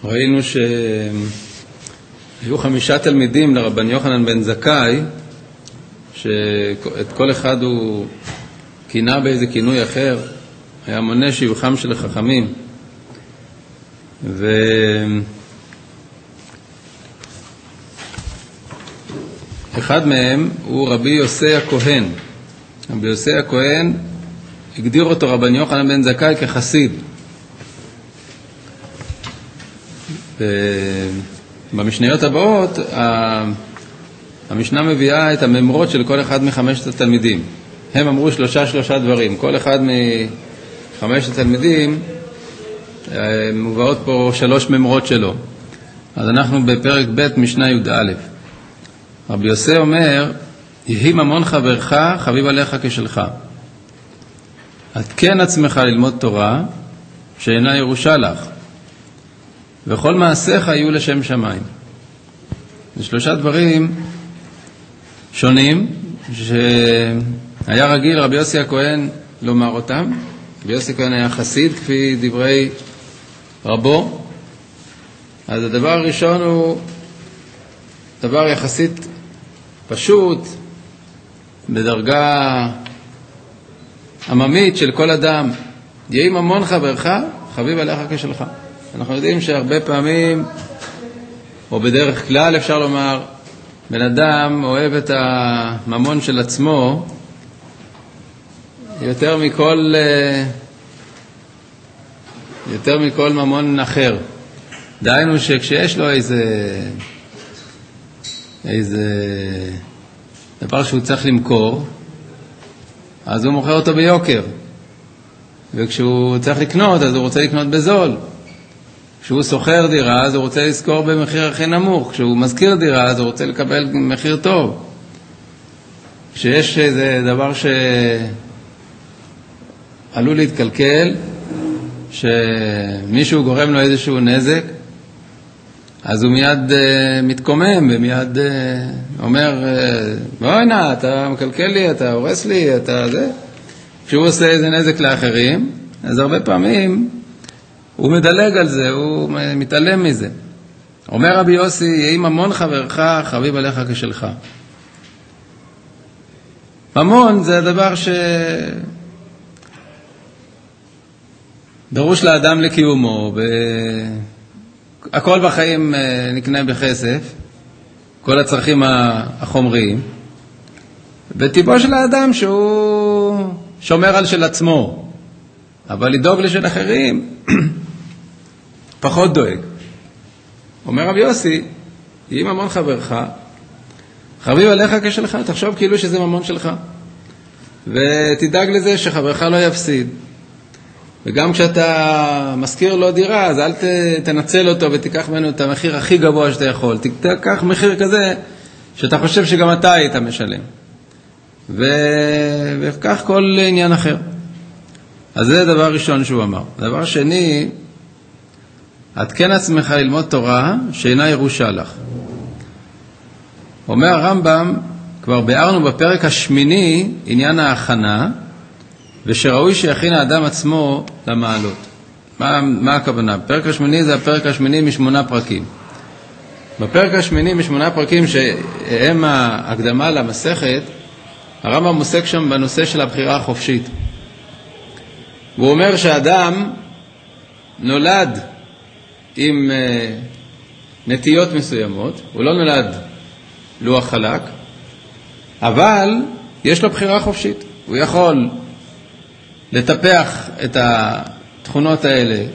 ראינו שהיו 5 תלמידים לרבן יוחנן בן זכאי, שאת כל אחד הוא כינה באיזה כינוי אחר, היה מונה שיוחם של חכמים. אחד מהם הוא רבי יוסי הכהן. רבי יוסי הכהן הגדיר אותו רבן יוחנן בן זכאי כחסיד. במשניות הבאות המשנה מביאה את הממרות של כל אחד מ5 התלמידים. הם אמרו שלושה דברים. כל אחד מ5 התלמידים מובאות פה 3 ממרות שלו. אז אנחנו בפרק ב' משנה י"א. רבי יוסי אומר, יהי ממון חברך חביב עליך כשלך. התקן עצמך ללמוד תורה שאינה ירושה לך, וכל מעשיך יהיו לשם שמיים. זה 3 דברים שונים שהיה רגיל רבי יוסי הכהן לומר אותם. רבי יוסי הכהן היה חסיד כפי דברי רבו. אז הדבר הראשון הוא דבר יחסית פשוט, בדרגה עממית של כל אדם. יהי ממון חברך חביב עליך כשלך. אנחנו יודעים שהרבה פעמים, או בדרך כלל אפשר לומר, בן אדם אוהב את הממון של עצמו יותר מכל ממון אחר. דהיינו שכשיש לו איזה דבר שהוא צריך למכור, אז הוא מוכר אותו ביוקר. וכשהוא צריך לקנות, אז הוא רוצה לקנות בזול. כשהוא סוחר דירה, אז הוא רוצה לזכור במחיר הכי נמוך. כשהוא מזכיר דירה, אז הוא רוצה לקבל מחיר טוב. כשיש איזה דבר שעלול להתקלקל, שמישהו גורם לו איזשהו נזק, אז הוא מיד מתקומם ומיד אומר, בואי נא, אתה מקלקל לי, אתה הורס לי, אתה זה. כשהוא עושה איזה נזק לאחרים, אז הרבה פעמים הוא מדלג על זה, הוא מתעלם מזה. אומר רבי יוסי, יהי ממון חברך חביב עליך כשלך. ממון זה הדבר דרוש לאדם לקיומו, הכל בחיים נקנה בכסף, כל הצרכים החומריים, וטיבו של האדם שהוא שומר על של עצמו, אבל לדאוג לשל אחרים פחות דואג. אומר רבי יוסי, יהי ממון חברך חביב עליך כשלך. תחשוב כאילו שזה ממון שלך, ותדאג לזה שחברך לא יפסיד. וגם כשאתה מזכיר לו דירה, אז אל תנצל אותו ותיקח ממנו את המחיר הכי גבוה שאתה יכול. תיקח מחיר כזה שאתה חושב שגם אתה היית משלם. וכך כל עניין אחר. אז זה דבר ראשון שהוא אמר. דבר שני, התקן עצמך ללמוד תורה שאינה ירושה לך. אומר הרמב"ם, כבר ביארנו בפרק השמיני עניין ההכנה, ושראוי שיכין האדם עצמו למעלות. מה הכוונה? הפרק השמיני זה הפרק השמיני מ8 פרקים. בפרק השמיני מ8 פרקים שהם ההקדמה למסכת, הרמב"ם עוסק שם בנושא של הבחירה החופשית. הוא אומר שהאדם נולד עם נטיות מסוימות, הוא לא נולד לוח חלק, אבל יש לו בחירה חופשית. הוא יכול לטפח את התכונות האלה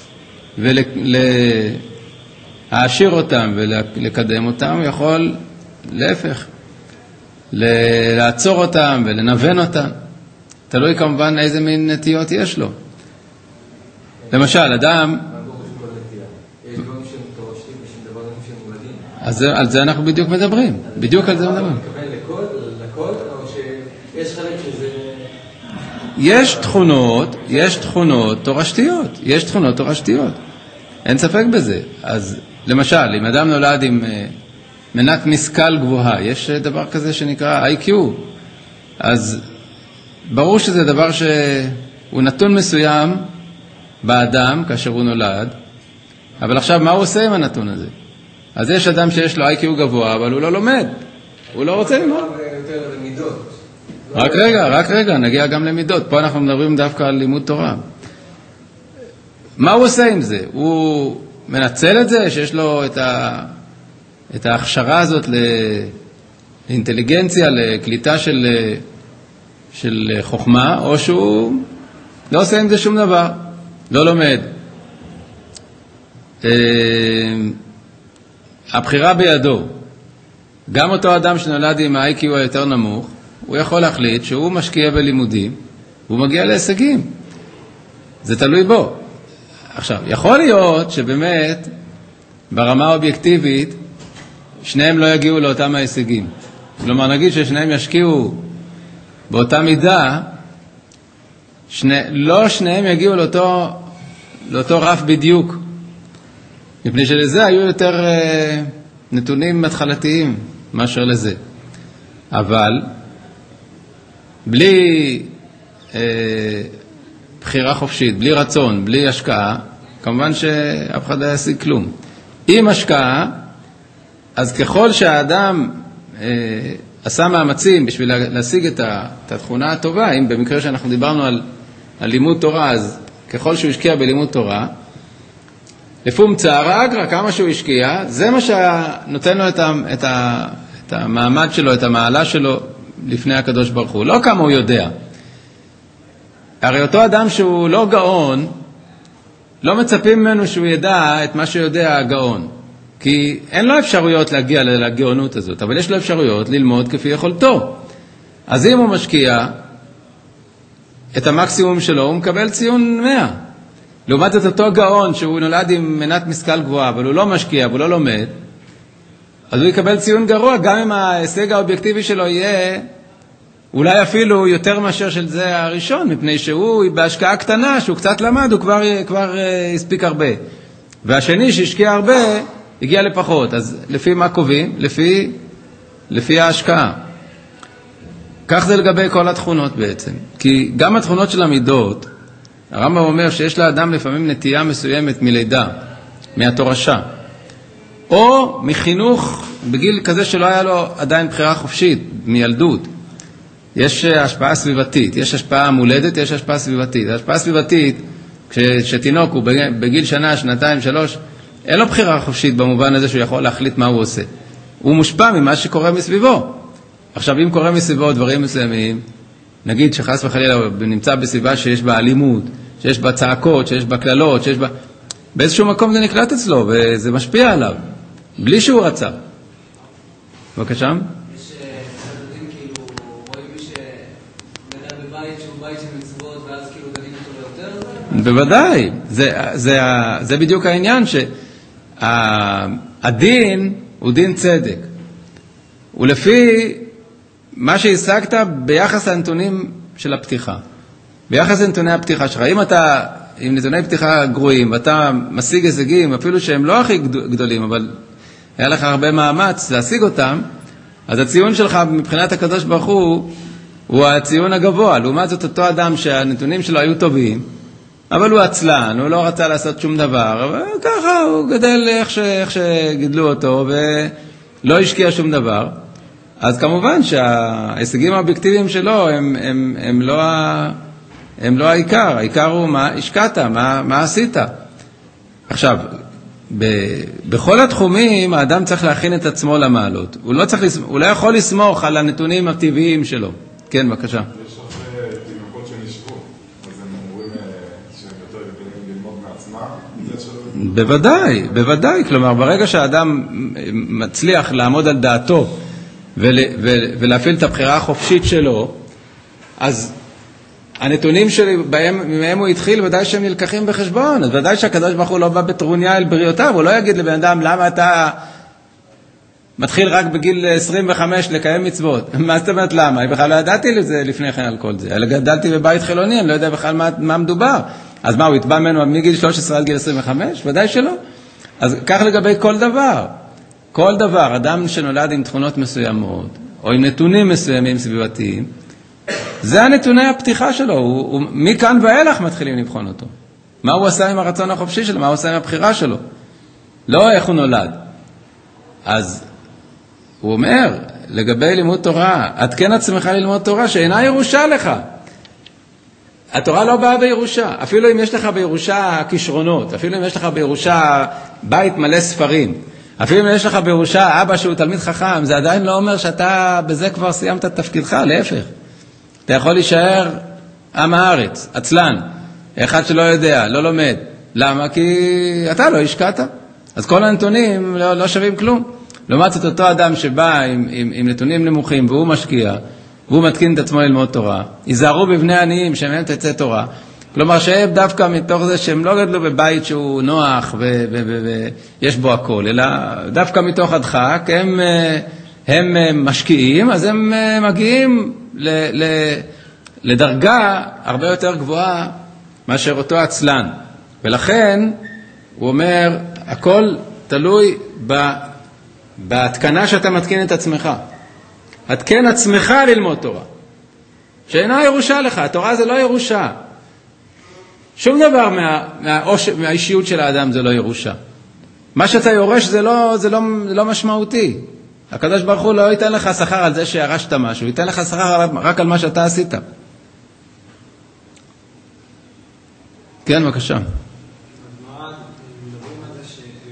ולהעשיר אותם ולקדם אותם. הוא יכול להפך, לעצור אותם ולנוון אותם. תלוי כמובן איזה מין נטיות יש לו. למשל, אדם... אז על זה אנחנו בדיוק מדברים. בדיוק על זה מדברים. לכל, או שיש חלק שזה... יש תכונות תורשתיות. יש תכונות תורשתיות. אין ספק בזה. אז למשל, אם אדם נולד עם מנת משכל גבוהה, יש דבר כזה שנקרא IQ. אז ברור שזה דבר שהוא נתון מסוים באדם כאשר הוא נולד, אבל עכשיו, מה הוא עושה עם הנתון הזה? אז יש אדם שיש לו IQ גבוה, אבל הוא לא לומד. הוא לא רוצה ללמוד. יותר למידות. רק רגע, נגיע גם למידות. פה אנחנו מדברים דווקא על לימוד תורה. מה הוא עושה עם זה? הוא מנצל את זה, שיש לו את ההכשרה הזאת לאינטליגנציה, לקליטה של חוכמה, או שהוא לא עושה עם זה שום דבר, לא לומד. הבחירה בידו. גם אותו אדם שנולד עם ה-IQ היותר נמוך, הוא יכול להחליט שהוא משקיע בלימודים, והוא מגיע להישגים. זה תלוי בו. עכשיו, יכול להיות שבאמת, ברמה האובייקטיבית, שניהם לא יגיעו לאותם ההישגים. כלומר, נגיד ששניהם ישקיעו באותה מידה, לא שניהם יגיעו לאותו רף בדיוק. מפני שלזה היו יותר נתונים התחלתיים מאשר לזה. אבל בלי בחירה חופשית, בלי רצון, בלי השקעה, כמובן שאף אחד לא ישיג כלום. עם השקעה, אז ככל שהאדם עשה מאמצים בשביל להשיג את התכונה הטובה, אם במקרה שאנחנו דיברנו על לימוד תורה, אז ככל שהוא השקיע בלימוד תורה, לפום צערה אגרה, כמה שהוא השקיע, זה מה שנותן לו את המעמד שלו, את המעלה שלו לפני הקדוש ברוך הוא. לא כמה הוא יודע. הרי אותו אדם שהוא לא גאון, לא מצפים ממנו שהוא ידע את מה שיודע הגאון. כי אין לו אפשרויות להגיע לגאונות הזאת, אבל יש לו אפשרויות ללמוד כפי יכולתו. אז אם הוא משקיע את המקסימום שלו, הוא מקבל ציון 100. לעומת את אותו גאון שהוא נולד עם מנת משכל גבוהה, אבל הוא לא משקיע והוא לא לומד, אז הוא יקבל ציון גרוע, גם אם ההישג האובייקטיבי שלו יהיה אולי אפילו יותר מאשר של זה הראשון, מפני שהוא בהשקעה קטנה, שהוא קצת למד, הוא כבר הספיק הרבה. והשני שהשקיע הרבה, הגיע לפחות. אז לפי מה קובעים? לפי ההשקעה. כך זה לגבי כל התכונות בעצם. כי גם התכונות של המידות, הרמב"ם אומר שיש לאדם לפעמים נטייה מסוימת מלידה, מהתורשה, או מחינוך בגיל כזה שלא היה לו עדיין בחירה חופשית, מילדות. יש השפעה סביבתית, יש השפעה מולדת, יש השפעה סביבתית. ההשפעה סביבתית, כשתינוק הוא בגיל שנה, שנתיים, 3, אין לו בחירה חופשית במובן הזה שהוא יכול להחליט מה הוא עושה. הוא מושפע ממה שקורה מסביבו. עכשיו, אם קורה מסביבו דברים מסוימים, נגיד שחס וחלילה נמצא בסביבה שיש בה אלימות, שיש בה צעקות, שיש בה כללות, שיש בה... באיזשהו מקום זה נקלט אצלו, וזה משפיע עליו, בלי שהוא רצה. בבקשה? יש חלודים כאילו, רואים מי שנדע בבית שהוא בית של מצוות, ואז כאילו דנים אותו ליותר? בוודאי, זה בדיוק העניין, שהדין הוא דין צדק. ולפי מה שהשגת ביחס לנתונים של הפתיחה. ביחס לנתוני הפתיחה שלך, אם אתה עם נתוני פתיחה גרועים, ואתה משיג הישגים, אפילו שהם לא הכי גדולים, אבל היה לך הרבה מאמץ להשיג אותם, אז הציון שלך מבחינת הקדוש ברוך הוא הציון הגבוה. לעומת זאת אותו אדם שהנתונים שלו היו טובים, אבל הוא עצלן, הוא לא רצה לעשות שום דבר, אבל ככה הוא גדל איך שגידלו אותו, ולא השקיע שום דבר. אז כמובן שההישגים האובייקטיביים שלו הם לא העיקר. העיקר הוא מה השקעת, מה עשית. עכשיו, בכל התחומים האדם צריך להכין את עצמו למעלות. הוא לא יכול לסמוך על הנתונים הטבעיים שלו. כן, בבקשה. יש הרבה תינוקות שנשבו, אז הם אומרים שהם יותר יכולים ללמוד מעצמם. בוודאי. כלומר, ברגע שהאדם מצליח לעמוד על דעתו ולהפעיל את הבחירה החופשית שלו, אז הנתונים שלי, מהם הוא התחיל, ודאי שהם נלקחים בחשבון. אז ודאי שהקדוש ברוך הוא לא בא בטרוניה אל בריאותיו, הוא לא יגיד לבן אדם, למה אתה מתחיל רק בגיל 25 לקיים מצוות? מה זאת אומרת למה? אני בכלל לא ידעתי לזה לפני כן על כל זה. אלא גדלתי בבית חילוני, אני לא יודע בכלל מה מדובר. אז מה, הוא יתבע ממנו מגיל 13 עד גיל 25? ודאי שלא. אז כך לגבי כל דבר. כל דבר, אדם שנולד עם תכונות מסוימות, או עם נתונים מסוימים סביבתיים, זה הנתוני הפתיחה שלו. מכאן ואילך מתחילים לבחון אותו. מה הוא עשה עם הרצון החופשי שלו? מה הוא עשה עם הבחירה שלו? לא איך הוא נולד. אז הוא אומר, לגבי לימוד תורה, עדכן עצמך ללמוד תורה שאינה ירושה לך. התורה לא באה בירושה. אפילו אם יש לך בירושה כישרונות, אפילו אם יש לך בירושה בית מלא ספרים, אפילו אם יש לך בירושה אבא שהוא תלמיד חכם, זה עדיין לא אומר שאתה בזה כבר סיימת את תפקידך, להפך. אתה יכול להישאר עם הארץ, עצלן, אחד שלא יודע, לא לומד. למה? כי אתה לא השקעת. אז כל הנתונים לא שווים כלום. לעומת זאת אותו אדם שבא עם נתונים נמוכים והוא משקיע, והוא מתקין את עצמו ללמוד תורה, ייזהרו בבני עניים שמהם תצא תורה. כלומר שהם דווקא מתוך זה שהם לא גדלו בבית שהוא נוח ויש בו הכל, אלא דווקא מתוך הדחק הם משקיעים, אז הם מגיעים לדרגה הרבה יותר גבוהה מאשר אותו עצלן. ולכן הוא אומר, הכל תלוי בהתקנה שאתה מתקין את עצמך. התקן עצמך ללמוד תורה, שאינה ירושה לך. התורה זה לא ירושה. שום דבר מהאישיות של האדם זה לא ירושה. מה שאתה יורש זה לא משמעותי. הקדוש ברוך הוא לא ייתן לך שכר על זה שירשת משהו, ייתן לך שכר רק על מה שאתה עשית. כן, בבקשה. מדברים על זה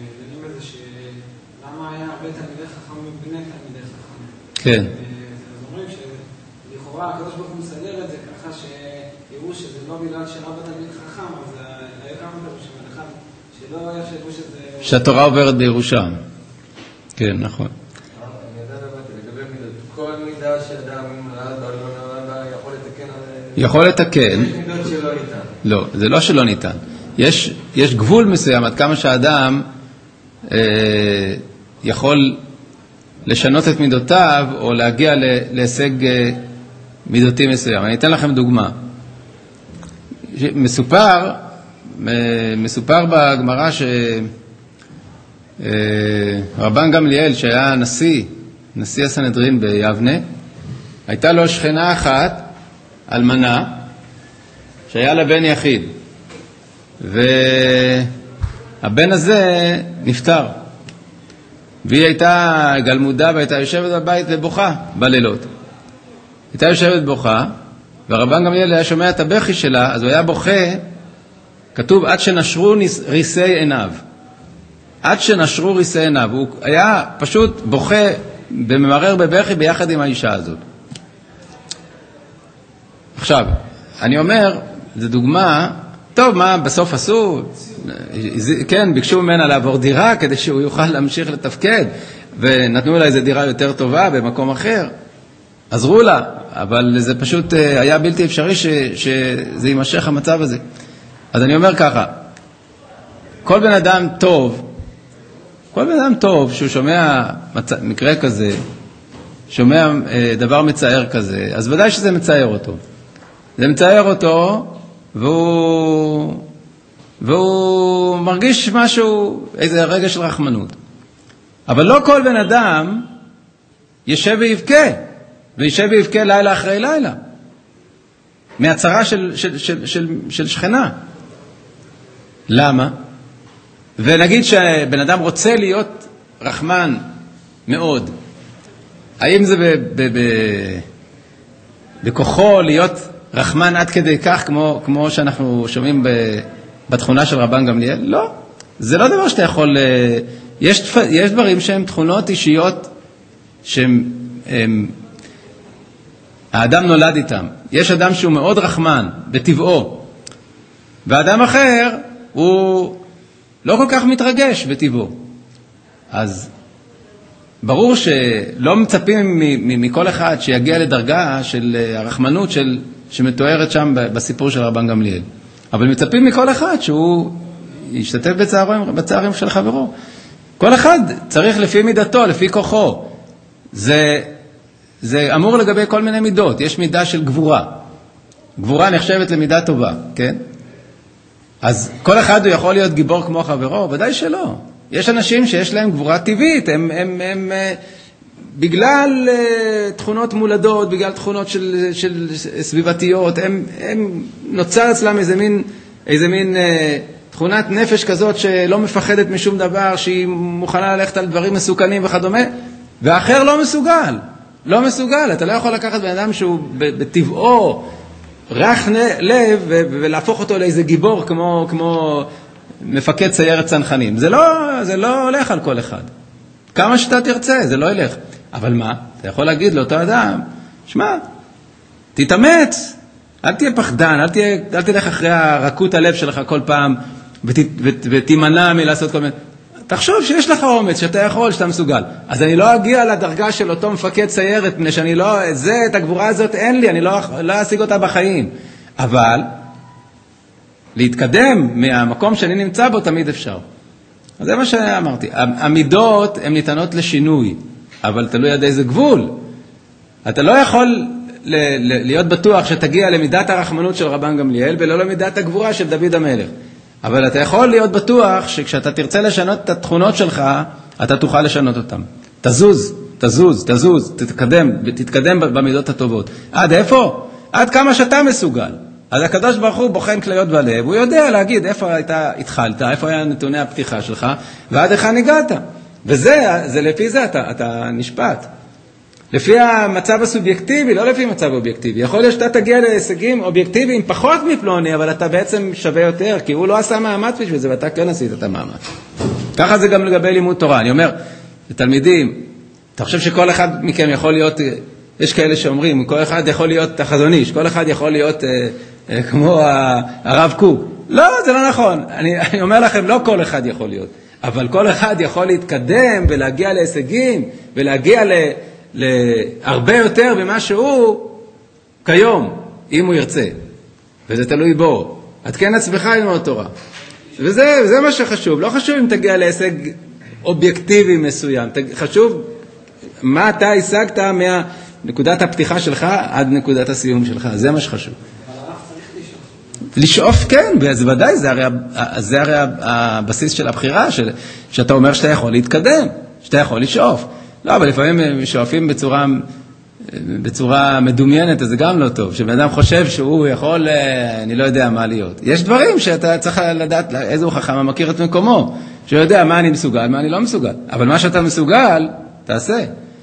למה היה הרבה תלמידי חכם מבני תלמידי חכם. כן. אז אומרים שלכאורה הקדוש ברוך הוא מסדר את זה ככה שיראו שזה לא בגלל שרב תלמיד חכם, אז היו כמה פירושים, אחד שלא יחשבו שזה... שהתורה עוברת בירושה. כן, נכון. אני יודע לגבי מידות. כל מידה שאדם נולד בה, לא נולד בה, יכול לתקן... יכול לתקן. יש מידות שלא ניתן. לא, זה לא שלא ניתן. יש גבול מסוים, עד כמה שהאדם יכול לשנות את מידותיו, או להגיע להישג מידותי מסוים. אני אתן לכם דוגמה. מסופר בגמרא רבן גמליאל, שהיה נשיא הסנהדרין ביבנה, הייתה לו שכנה אחת, אלמנה, שהיה לה בן יחיד. והבן הזה נפטר. והיא הייתה גלמודה והייתה יושבת בבית ובוכה בלילות. הייתה יושבת בוכה, והרבן גמליאל היה שומע את הבכי שלה, אז הוא היה בוכה, כתוב עד שנשרו ריסי עיניו. עד שנשרו ריסי עיניו. הוא היה פשוט בוכה וממרר בבכי ביחד עם האישה הזאת. עכשיו, אני אומר, זו דוגמה, טוב, מה בסוף עשו? כן, ביקשו ממנה לעבור דירה כדי שהוא יוכל להמשיך לתפקד, ונתנו לה איזו דירה יותר טובה במקום אחר. עזרו לה, אבל זה פשוט היה בלתי אפשרי שזה יימשך המצב הזה. אז אני אומר ככה, כל בן אדם טוב שהוא שומע מקרה כזה, שומע דבר מצער כזה, אז ודאי שזה מצער אותו. זה מצער אותו, והוא מרגיש משהו, איזה רגע של רחמנות. אבל לא כל בן אדם ישב ויבכה לילה אחרי לילה, מהצרה של שכנה. למה? ונגיד שבן אדם רוצה להיות רחמן מאוד. האם זה בכוחו להיות רחמן עד כדי כך, כמו שאנחנו שומעים בתכונה של רבן גמליאל? לא. זה לא דבר שאתה יכול... יש דברים שהם תכונות אישיות האדם נולד איתם. יש אדם שהוא מאוד רחמן בטבעו, ואדם אחר הוא לא כל כך מתרגש בטבעו. אז ברור שלא מצפים מכל אחד שיגיע לדרגה של הרחמנות שמתוארת שם בסיפור של רבן גמליאל. אבל מצפים מכל אחד שהוא ישתתף בצערים של חברו. כל אחד צריך לפי מידתו, לפי כוחו. זה אמור לגבי כל מיני מידות. יש מידה של גבורה. גבורה נחשבת למידה טובה, כן? אז כל אחד הוא יכול להיות גיבור כמו חברו? ודאי שלא. יש אנשים שיש להם גבורה טבעית, הם בגלל תכונות מולדות, בגלל תכונות של סביבתיות, הם נוצר אצלם איזה מין תכונת נפש כזאת שלא מפחדת משום דבר, שהיא מוכנה ללכת על דברים מסוכנים וכדומה, והאחר לא מסוגל. לא מסוגל. אתה לא יכול לקחת בן אדם שהוא בטבעו רך לב ולהפוך אותו לאיזה גיבור כמו מפקד סיירת צנחנים. זה לא הולך על כל אחד. כמה שאתה תרצה, זה לא ילך. אבל מה? אתה יכול להגיד לאותו אדם, שמע, תתאמץ, אל תהיה פחדן, אל תלך אחרי הרכות הלב שלך כל פעם, ותימנע מלעשות כל מיני. תחשוב שיש לך אומץ, שאתה יכול, שאתה מסוגל. אז אני לא אגיע לדרגה של אותו מפקד סיירת, מפני שאני לא, את הגבורה הזאת אין לי, אני לא אשיג אותה בחיים. אבל, להתקדם מהמקום שאני נמצא בו תמיד אפשר. אז זה מה שאמרתי. המידות הן ניתנות לשינוי, אבל תלוי עד איזה גבול. אתה לא יכול להיות בטוח שתגיע למידת הרחמנות של רבן גמליאל, ולא למידת הגבורה של דוד המלך. אבל אתה יכול להיות בטוח שכשאתה תרצה לשנות את התכונות שלך, אתה תוכל לשנות אותן. תזוז, תתקדם במידות הטובות. עד איפה? עד כמה שאתה מסוגל. אז הקדוש ברוך הוא בוחן כליות בלב, הוא יודע להגיד איפה התחלת, איפה היה נתוני הפתיחה שלך, ועד איך הגעת. וזה, לפי זה אתה נשפט. לפי המצב הסובייקטיבי, לא לפי מצב אובייקטיבי. יכול להיות שאתה תגיע להישגים אובייקטיביים פחות מפלוני, אבל אתה בעצם שווה יותר, כי הוא לא עשה מאמץ בשביל זה, ואתה כן עשית את המאמץ. ככה זה גם לגבי לימוד תורה. אני אומר, לתלמידים, אתה חושב שכל אחד מכם יכול להיות, יש כאלה שאומרים, כל אחד יכול להיות החזון איש, כל אחד יכול להיות כמו הרב קוק. לא, זה לא נכון. אני אומר לכם, לא כל אחד יכול להיות, אבל כל אחד יכול להתקדם ולהגיע להישגים, ולהגיע להרבה יותר ממה שהוא כיום, אם הוא ירצה. וזה תלוי בו. עדכן עצמך ללמוד תורה. וזה מה שחשוב. לא חשוב אם תגיע להישג אובייקטיבי מסוים. חשוב מה אתה השגת מהנקודת הפתיחה שלך עד נקודת הסיום שלך. זה מה שחשוב. אבל הרב צריך לשאוף, כן, ודאי, זה הרי הבסיס של הבחירה, שאתה אומר שאתה יכול להתקדם, שאתה יכול לשאוף. לא, אבל לפעמים שואפים בצורה מדומיינת, אז זה גם לא טוב. שבן אדם חושב שהוא יכול, אני לא יודע מה להיות. יש דברים שאתה צריך לדעת איזה חכם מכיר את מקומו, שיודע מה אני מסוגל, מה אני לא מסוגל. אבל מה שאתה מסוגל, תעשה.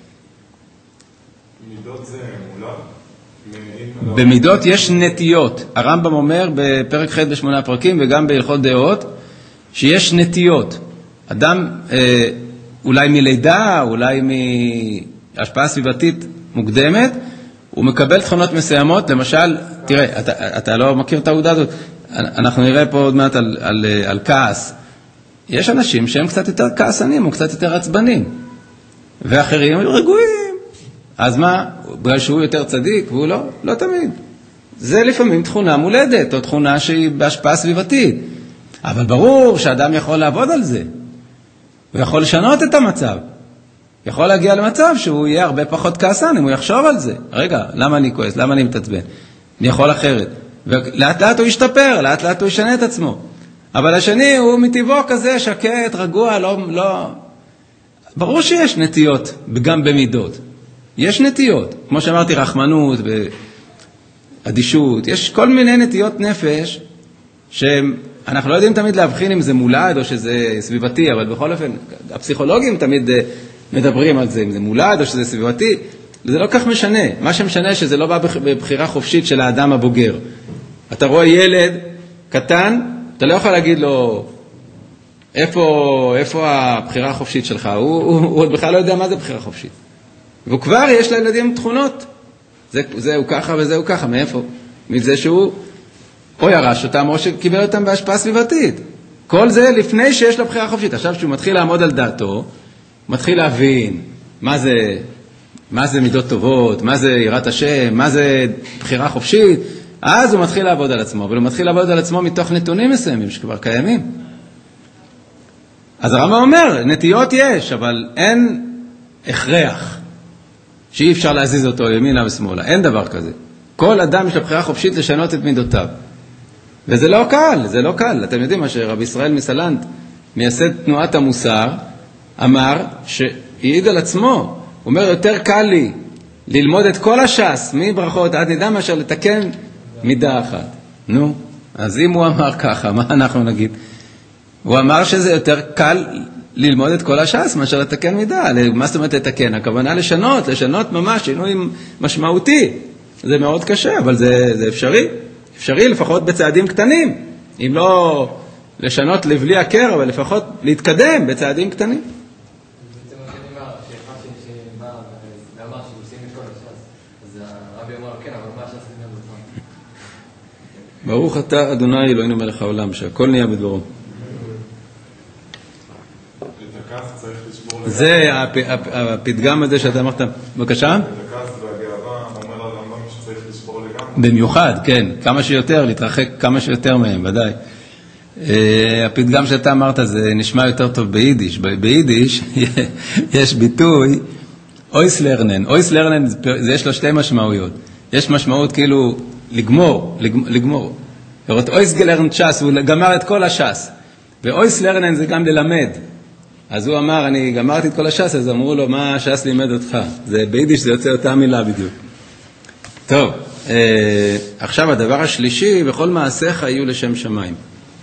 מידות זה מולד? במידות יש נטיות. הרמב"ם אומר בפרק ח' ב8 פרקים וגם בהלכות דעות, שיש נטיות. אדם אולי מלידה, אולי מהשפעה סביבתית מוקדמת, הוא מקבל תכונות מסוימות. למשל, תראה, אתה לא מכיר את העובדה הזאת, אנחנו נראה פה עוד מעט על כעס. יש אנשים שהם קצת יותר כעסנים או קצת יותר עצבנים, ואחרים הם רגועים. אז מה? בגלל שהוא יותר צדיק והוא לא? לא תמיד. זה לפעמים תכונה מולדת או תכונה שהיא בהשפעה סביבתית. אבל ברור שאדם יכול לעבוד על זה. הוא יכול לשנות את המצב. יכול להגיע למצב שהוא יהיה הרבה פחות כעסן אם הוא יחשוב על זה. רגע, למה אני כועס? למה אני מתעצבן? אני יכול אחרת. ולאט לאט הוא ישתפר, לאט לאט הוא ישנה את עצמו. אבל השני הוא מטבעו כזה שקט, רגוע, לא... ברור שיש נטיות, גם במידות. יש נטיות, כמו שאמרתי, רחמנות ואדישות. יש כל מיני נטיות נפש שאנחנו לא יודעים תמיד להבחין אם זה מולד או שזה סביבתי, אבל בכל אופן, הפסיכולוגים תמיד מדברים על זה, אם זה מולד או שזה סביבתי. זה לא כך משנה. מה שמשנה שזה לא בא בבחירה חופשית של האדם הבוגר. אתה רואה ילד קטן, אתה לא יכול להגיד לו, איפה הבחירה החופשית שלך? הוא עוד בכלל לא יודע מה זה בחירה חופשית. והוא כבר יש לילדים תכונות. זהו ככה וזהו ככה. מאיפה? מזה שהוא או ירש אותם או שקיבל אותם בהשפעה סביבתית. כל זה לפני שיש לו בחירה חופשית. עכשיו שהוא מתחיל לעמוד על דעתו, מתחיל להבין מה זה מידות טובות, מה זה יראת השם, מה זה בחירה חופשית, אז הוא מתחיל לעבוד על עצמו, אבל הוא מתחיל לעבוד על עצמו מתוך נתונים מסוימים שכבר קיימים. אז הרמב"ם אומר, נטיות יש, אבל אין הכרח שאי אפשר להזיז אותו ימינה ושמאלה. אין דבר כזה. כל אדם יש לו בחירה חופשית לשנות את מידותיו. וזה לא קל, זה לא קל. אתם יודעים מה שרבי ישראל מסלנט, מייסד תנועת המוסר, אמר שהעיד על עצמו. הוא אומר, יותר קל לי ללמוד את כל הש"ס, מברכות עד נידה, מאשר לתקן מידה אחת. נו, אז אם הוא אמר ככה, מה אנחנו נגיד? הוא אמר שזה יותר קל ללמוד את כל הש"ס מאשר לתקן מידה. מה זאת אומרת לתקן? הכוונה לשנות ממש, שינוי משמעותי. זה מאוד קשה, אבל זה אפשרי. אפשרי לפחות בצעדים קטנים. אם לא לשנות לבלי הכר, אבל לפחות להתקדם בצעדים קטנים. בעצם מה שאני אומר, שאחד שבא ואמר שעושים את כל הש"ס, אז הרבי אמר, כן, אבל מה הש"ס נהיה בזמן? ברוך אתה, אדוני אלוהינו מלך העולם, שהכל נהיה בדברו. את הכעס צריך לשבור לגמרי. זה הפתגם הזה שאתה אמרת. בבקשה? את הכעס והגאווה, אומר הרמב"ם שצריך לשבור לגמרי. במיוחד, כן. כמה שיותר, להתרחק כמה שיותר מהם, ודאי. הפתגם שאתה אמרת זה נשמע יותר טוב ביידיש. ביידיש יש ביטוי אויס לרנן. אויס לרנן יש לו שתי משמעויות. יש משמעות כאילו לגמור. לראות אויס גלרן ש"ס, הוא גמר את כל הש"ס. ואויס לרנן זה גם ללמד. אז הוא אמר, אני גמרתי את כל הש"ס, אז אמרו לו, מה הש"ס לימד אותך? זה ביידיש, זה יוצא אותה מילה בדיוק. טוב, עכשיו הדבר השלישי, בכל מעשיך יהיו לשם שמיים.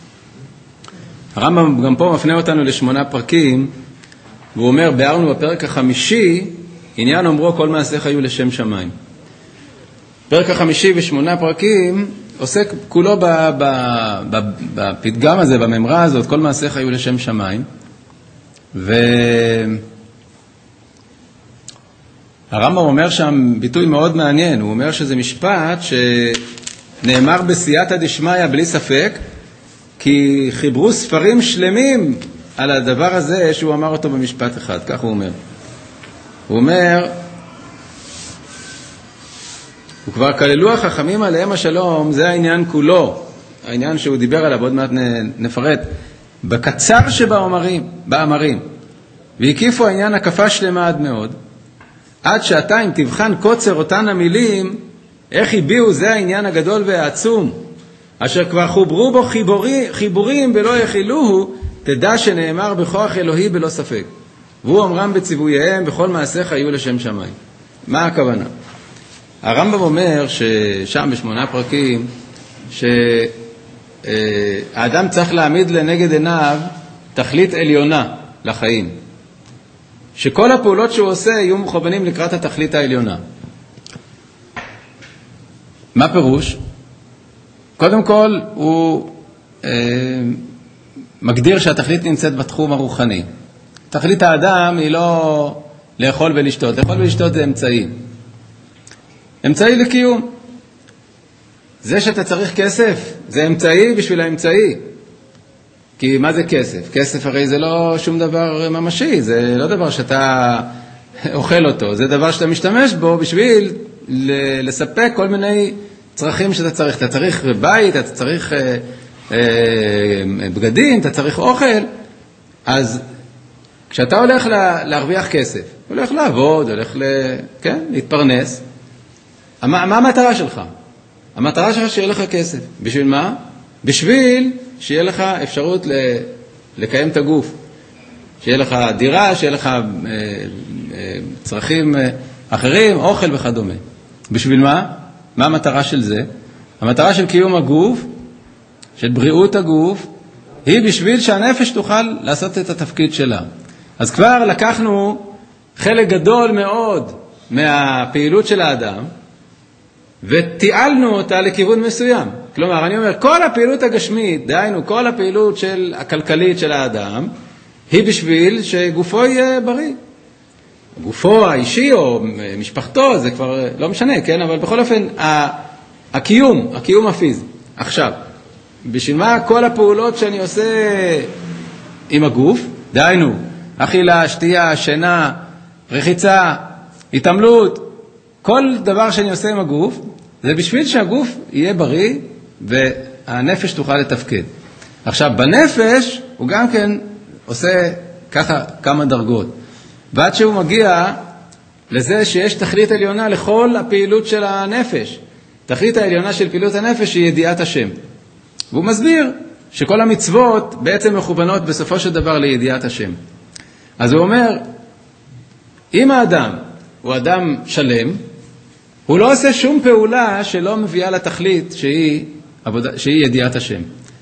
הרמב"ם גם פה מפנה אותנו ל8 פרקים, והוא אומר, ביארנו בפרק החמישי, עניין אומרו כל מעשיך יהיו לשם שמיים. פרק החמישי ו8 פרקים עוסק כולו בפתגם הזה, בממרה הזאת, כל מעשיך יהיו לשם שמיים. והרמב"ם אומר שם ביטוי מאוד מעניין, הוא אומר שזה משפט שנאמר בסייעתא דשמיא בלי ספק, כי חיברו ספרים שלמים על הדבר הזה שהוא אמר אותו במשפט אחד, כך הוא אומר. הוא אומר, וכבר כללו החכמים עליהם השלום, זה העניין כולו, העניין שהוא דיבר עליו, עוד מעט נפרט, בקצר שבאמרים, והקיפו העניין הקפה שלמה עד מאוד, עד שאתה אם תבחן קוצר אותן המילים, איך הביאו זה העניין הגדול והעצום, אשר כבר חוברו בו חיבורים ולא יכילוהו, תדע שנאמר בכוח אלוהי בלא ספק. והוא אמרם בציווייהם, בכל מעשיך יהיו לשם שמיים. מה הכוונה? הרמב"ם אומר ששם ב8 פרקים, שהאדם צריך להעמיד לנגד עיניו תכלית עליונה לחיים. שכל הפעולות שהוא עושה יהיו מכוונים לקראת התכלית העליונה. מה פירוש? קודם כל הוא מגדיר שהתכלית נמצאת בתחום הרוחני. תכלית האדם היא לא לאכול ולשתות. לאכול ולשתות זה אמצעי. אמצעי לקיום. זה שאתה צריך כסף, זה אמצעי בשביל האמצעי. כי מה זה כסף? כסף הרי זה לא שום דבר ממשי, זה לא דבר שאתה אוכל אותו, זה דבר שאתה משתמש בו בשביל לספק כל מיני צרכים שאתה צריך. אתה צריך בית, אתה צריך בגדים, אתה צריך אוכל. אז כשאתה הולך להרוויח כסף, הולך לעבוד, הולך להתפרנס, מה המטרה שלך? המטרה שלך שיהיה לך כסף. בשביל מה? בשביל שיהיה לך אפשרות לקיים את הגוף. שיהיה לך דירה, שיהיה לך צרכים אחרים, אוכל וכדומה. בשביל מה? מה המטרה של זה? המטרה של קיום הגוף, של בריאות הגוף, היא בשביל שהנפש תוכל לעשות את התפקיד שלה. אז כבר לקחנו חלק גדול מאוד מהפעילות של האדם, ותיעלנו אותה לכיוון מסוים. כלומר, אני אומר, כל הפעילות הגשמית, דהיינו, כל הפעילות הכלכלית של האדם, היא בשביל שגופו יהיה בריא. גופו האישי או משפחתו, זה כבר לא משנה, כן? אבל בכל אופן, הקיום הפיזי. עכשיו, בשביל מה כל הפעולות שאני עושה עם הגוף, דהיינו, אכילה, שתייה, שינה, רחיצה, התעמלות, כל דבר שאני עושה עם הגוף, זה בשביל שהגוף יהיה בריא והנפש תוכל לתפקד. עכשיו, בנפש הוא גם כן עושה ככה כמה דרגות. ועד שהוא מגיע לזה שיש תכלית עליונה לכל הפעילות של הנפש. תכלית העליונה של פעילות הנפש היא ידיעת השם. והוא מסביר שכל המצוות בעצם מכוונות בסופו של דבר לידיעת השם. אז הוא אומר, אם האדם הוא אדם שלם, הוא לא עושה שום פעולה שלא מביאה לתכלית שהיא ידיעת השם.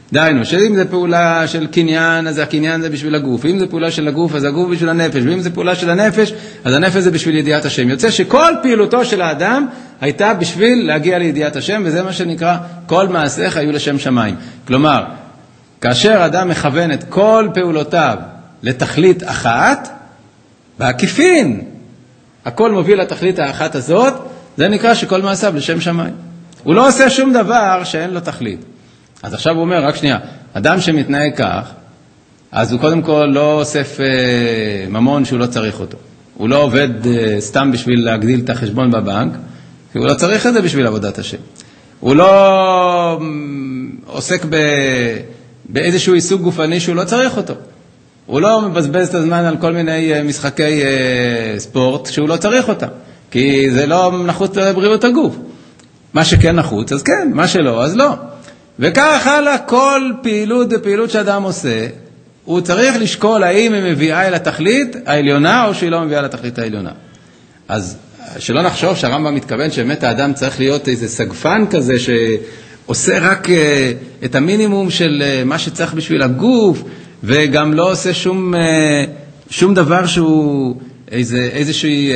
דהיינו, שאם זה פעולה של קניין, אז הקניין זה בשביל הגוף, אם זה פעולה של הגוף, אז הגוף בשביל הנפש, ואם זה פעולה של הנפש, אז הנפש זה בשביל ידיעת השם. יוצא שכל פעילותו של האדם הייתה בשביל להגיע לידיעת השם, וזה מה שנקרא, כל מעשיך היו לשם שמיים. כלומר, כאשר האדם מכוון את כל פעולותיו לתכלית אחת, בעקיפין, הכל מוביל לתכלית האחת הזאת, זה נקרא שכל מעשיו לשם שמיים. הוא לא עושה שום דבר שאין לו תכלית. אז עכשיו הוא אומר, רק שנייה, אדם שמתנהג כך, אז הוא קודם כל לא אוסף ממון שהוא לא צריך אותו. הוא לא עובד סתם בשביל להגדיל את החשבון בבנק, כי הוא לא צריך את זה בשביל עבודת השם. הוא לא עוסק באיזשהו עיסוק גופני שהוא לא צריך אותו. הוא לא מבזבז את הזמן על כל מיני משחקי ספורט שהוא לא צריך אותם, כי זה לא נחוץ לבריאות הגוף. מה שכן נחוץ, אז כן, מה שלא, אז לא. וכך הלאה, כל פעילות שאדם עושה, הוא צריך לשקול האם היא מביאה אל התכלית העליונה או שהיא לא מביאה לתכלית העליונה. אז שלא נחשוב שהרמב"ם מתכוון שבאמת האדם צריך להיות איזה סגפן כזה שעושה רק את המינימום של מה שצריך בשביל הגוף, וגם לא עושה שום דבר שהוא איזושהי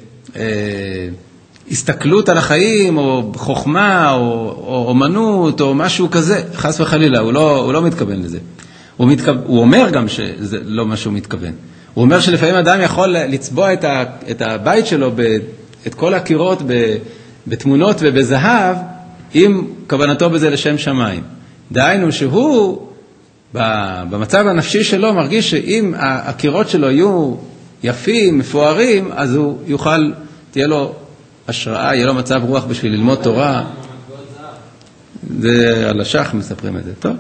הסתכלות על החיים, או חוכמה, או אומנות, או משהו כזה, חס וחלילה, הוא לא מתכוון לזה. הוא אומר גם שזה לא מה שהוא מתכוון. הוא אומר שלפעמים אדם יכול לצבוע את הבית שלו, את כל הקירות בתמונות ובזהב, אם כוונתו בזה לשם שמיים. דהיינו שהוא, במצב הנפשי שלו, מרגיש שאם הקירות שלו יהיו יפים, מפוארים, אז הוא יוכל, תהיה לו השראה, יהיה לו מצב רוח בשביל ללמוד תורה. זה על השח מספרים את זה, טוב?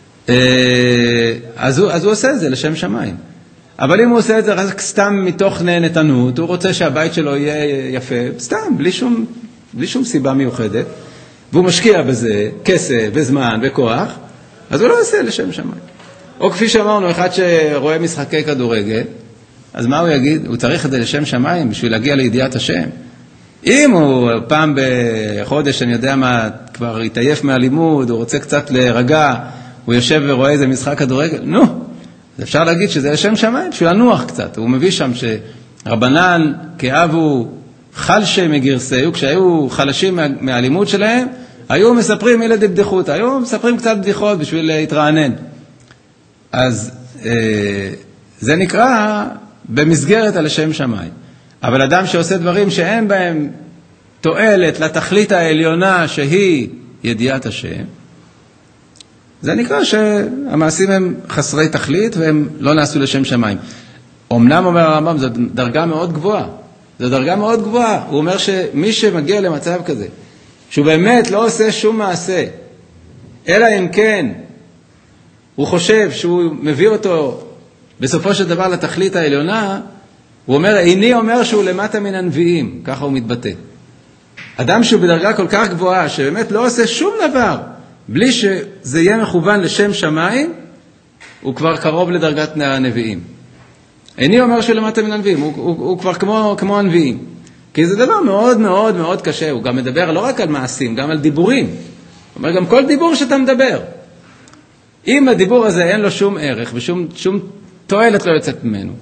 אז הוא עושה את זה לשם שמיים. אבל אם הוא עושה את זה רק סתם מתוך נהנתנות, הוא רוצה שהבית שלו יהיה יפה, סתם, בלי שום סיבה מיוחדת, והוא משקיע בזה כסף וזמן וכוח, אז הוא לא עושה לשם שמיים. או כפי שאמרנו, אחד שרואה משחקי כדורגל, אז מה הוא יגיד? הוא צריך את זה לשם שמיים בשביל להגיע לידיעת השם. אם הוא פעם בחודש, אני יודע מה, כבר התעייף מהלימוד, הוא רוצה קצת להירגע, הוא יושב ורואה איזה משחק כדורגל, נו, אז אפשר להגיד שזה לשם שמיים, בשביל לנוח קצת. הוא מביא שם שרבנן כאבו חלשי מגרסאו, כשהיו חלשים מהלימוד שלהם, היו מספרים ילד בדיחות, היו מספרים קצת בדיחות בשביל להתרענן. אז זה נקרא במסגרת על לשם שמיים. אבל אדם שעושה דברים שאין בהם תועלת לתכלית העליונה שהיא ידיעת השם, זה נקרא שהמעשים הם חסרי תכלית והם לא נעשו לשם שמיים. אמנם אומר הרמב"ם, זו דרגה מאוד גבוהה. זו דרגה מאוד גבוהה. הוא אומר שמי שמגיע למצב כזה, שהוא באמת לא עושה שום מעשה, אלא אם כן הוא חושב שהוא מביא אותו בסופו של דבר לתכלית העליונה, הוא אומר, איני אומר שהוא למטה מן הנביאים, ככה הוא מתבטא. אדם שהוא בדרגה כל כך גבוהה, שבאמת לא עושה שום דבר, בלי שזה יהיה מכוון לשם שמיים, הוא כבר קרוב לדרגת הנביאים. איני אומר שהוא למטה מן הנביאים, הוא כבר כמו הנביאים. כי זה דבר מאוד מאוד מאוד קשה, הוא גם מדבר לא רק על מעשים, גם על דיבורים. הוא אומר, גם כל דיבור שאתה מדבר, אם הדיבור הזה אין לו שום ערך ושום תועלת לא יוצאת ממנו,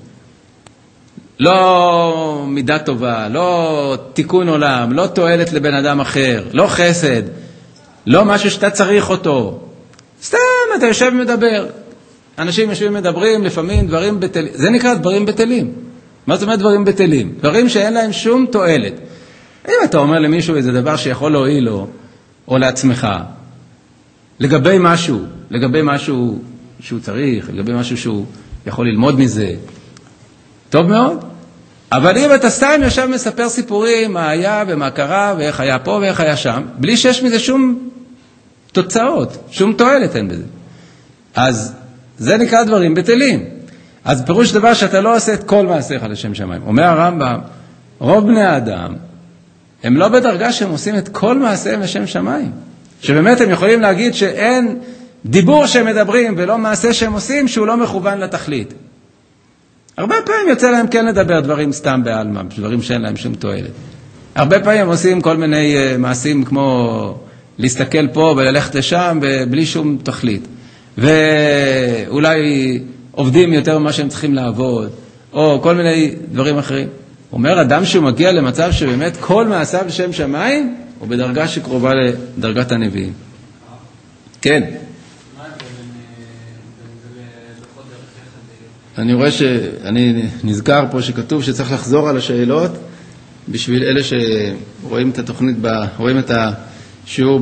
לא מידה טובה, לא תיקון עולם, לא תועלת לבן אדם אחר, לא חסד, לא משהו שאתה צריך אותו. סתם אתה יושב ומדבר. אנשים יושבים ומדברים, לפעמים דברים בטלים. זה נקרא דברים בטלים. מה זאת אומרת דברים בטלים? דברים שאין להם שום תועלת. אם אתה אומר למישהו איזה דבר שיכול להועיל לו, או לעצמך, לגבי משהו שהוא צריך, לגבי משהו שהוא יכול ללמוד מזה, טוב מאוד. אבל אם אתה סתם יושב מספר סיפורים, מה היה ומה קרה, ואיך היה פה ואיך היה שם, בלי שיש מזה שום תוצאות, שום תועלת אין בזה. אז זה נקרא דברים בטלים. אז פירוש דבר שאתה לא עושה את כל מעשיך לשם שמיים. אומר הרמב"ם, רוב בני האדם, הם לא בדרגה שהם עושים את כל מעשיהם לשם שמיים. שבאמת הם יכולים להגיד שאין דיבור שהם מדברים ולא מעשה שהם עושים שהוא לא מכוון לתכלית. הרבה פעמים יוצא להם כן לדבר דברים סתם בעלמא, דברים שאין להם שום תועלת. הרבה פעמים הם עושים כל מיני מעשים כמו להסתכל פה וללכת לשם בלי שום תכלית. ואולי עובדים יותר ממה שהם צריכים לעבוד, או כל מיני דברים אחרים. אומר אדם שהוא מגיע למצב שבאמת כל מעשיו לשם שמיים, הוא בדרגה שקרובה לדרגת הנביאים. כן. אני רואה שאני נזכר פה שכתוב שצריך לחזור על השאלות בשביל אלה שרואים את התוכנית, רואים את השיעור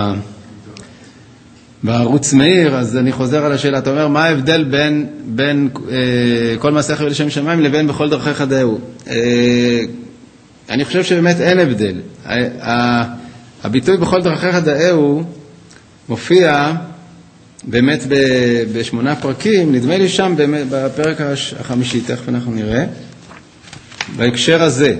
בערוץ מאיר, אז אני חוזר על השאלה. אתה אומר, מה ההבדל בין כל מעשיך לשם שמיים לבין בכל דרכיך דאהו? אני חושב שבאמת אין הבדל. הביטוי בכל דרכיך דאהו מופיע באמת ב8 פרקים, נדמה לי שם באמת בפרק החמישי, תכף אנחנו נראה, בהקשר הזה.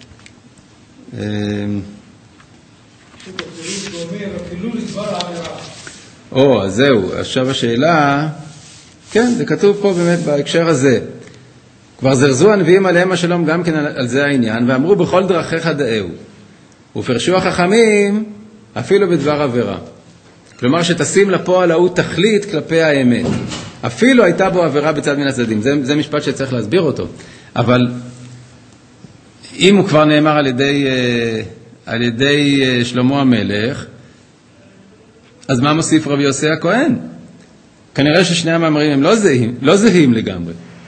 אז זהו, עכשיו השאלה, כן, זה כתוב פה באמת בהקשר הזה. כבר זרזו הנביאים עליהם השלום גם כן על זה העניין, ואמרו בכל דרכיך דאהו, ופרשו החכמים אפילו בדבר עבירה. כלומר שתשים לפועל ההוא תכלית כלפי האמת. אפילו הייתה בו עבירה בצד מן הצדדים. זה משפט שצריך להסביר אותו. אבל אם הוא כבר נאמר על ידי שלמה המלך, אז מה מוסיף רבי יוסי הכהן? כנראה ששני המאמרים הם לא זהים לגמרי.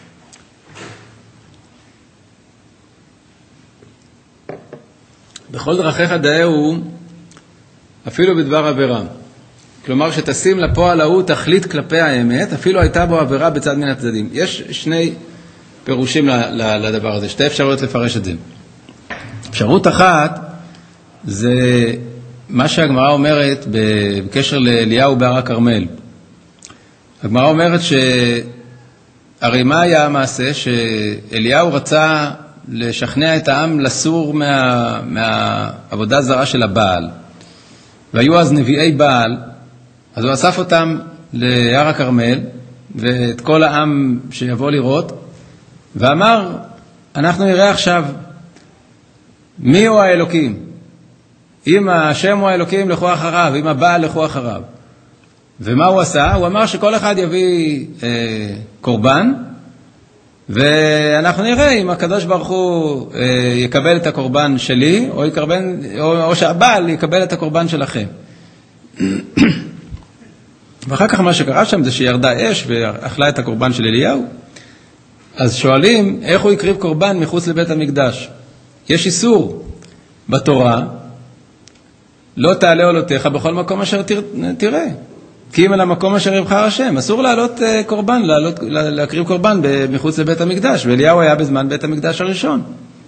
בכל דרכיך דאהו אפילו בדבר עבירה. כלומר שתשים לפועל ההוא תכלית כלפי האמת, אפילו הייתה בו עבירה בצד מן הצדדים. יש שני פירושים לדבר הזה, שתי אפשרויות לפרש את זה. אפשרות אחת זה מה שהגמרא אומרת בקשר לאליהו בהר הכרמל. הגמרא אומרת הרי מה היה המעשה? שאליהו רצה לשכנע את העם לסור מהעבודה זרה של הבעל. והיו אז נביאי בעל, אז הוא אסף אותם להר הכרמל, ואת כל העם שיבוא לראות, ואמר, אנחנו נראה עכשיו מי הוא האלוקים. אם השם הוא האלוקים, לכו אחריו, אם הבעל לכו אחריו. ומה הוא עשה? הוא אמר שכל אחד יביא קורבן, ואנחנו נראה אם הקדוש ברוך הוא יקבל את הקורבן שלי, או שהבעל יקבל את הקורבן שלכם. ואחר כך מה שקרה שם זה שירדה אש ואכלה את הקורבן של אליהו. אז שואלים איך הוא יקריב קורבן מחוץ לבית המקדש. יש איסור בתורה, לא תעלה עולותיך בכל מקום אשר תראה. כי אם על המקום אשר יבחר השם, אסור לעלות קורבן, להקריב קורבן מחוץ לבית המקדש, ואליהו היה בזמן בית המקדש הראשון.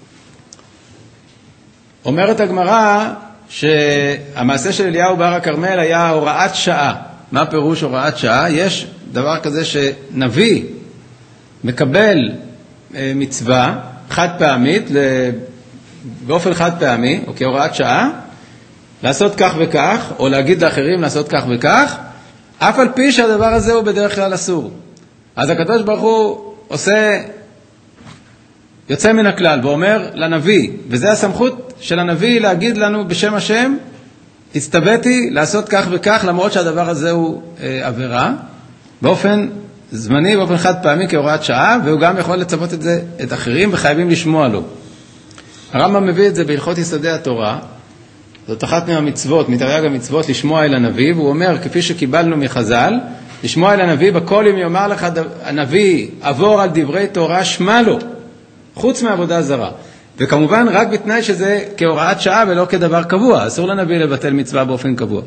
אומרת הגמרא שהמעשה של אליהו בהר הכרמל היה הוראת שעה. מה פירוש הוראת שעה? יש דבר כזה שנביא מקבל מצווה חד פעמית, באופן חד פעמי, או כהוראת שעה, לעשות כך וכך, או להגיד לאחרים לעשות כך וכך, אף על פי שהדבר הזה הוא בדרך כלל אסור. אז הקדוש ברוך הוא יוצא מן הכלל ואומר לנביא, וזה הסמכות של הנביא להגיד לנו בשם השם, הצטוויתי לעשות כך וכך, למרות שהדבר הזה הוא עבירה, באופן זמני, באופן חד פעמי כהוראת שעה, והוא גם יכול לצוות את זה את אחרים וחייבים לשמוע לו. הרמב"ם מביא את זה בהלכות יסודי התורה, זאת אחת מהמצוות, מתרי"ג המצוות, לשמוע אל הנביא, והוא אומר, כפי שקיבלנו מחז"ל, לשמוע אל הנביא, בכל אם יאמר לך הנביא, עבור על דברי תורה, שמע לו, חוץ מעבודה זרה. וכמובן רק בתנאי שזה כהוראת שעה ולא כדבר קבוע, אסור לנביא לבטל מצווה באופן קבוע.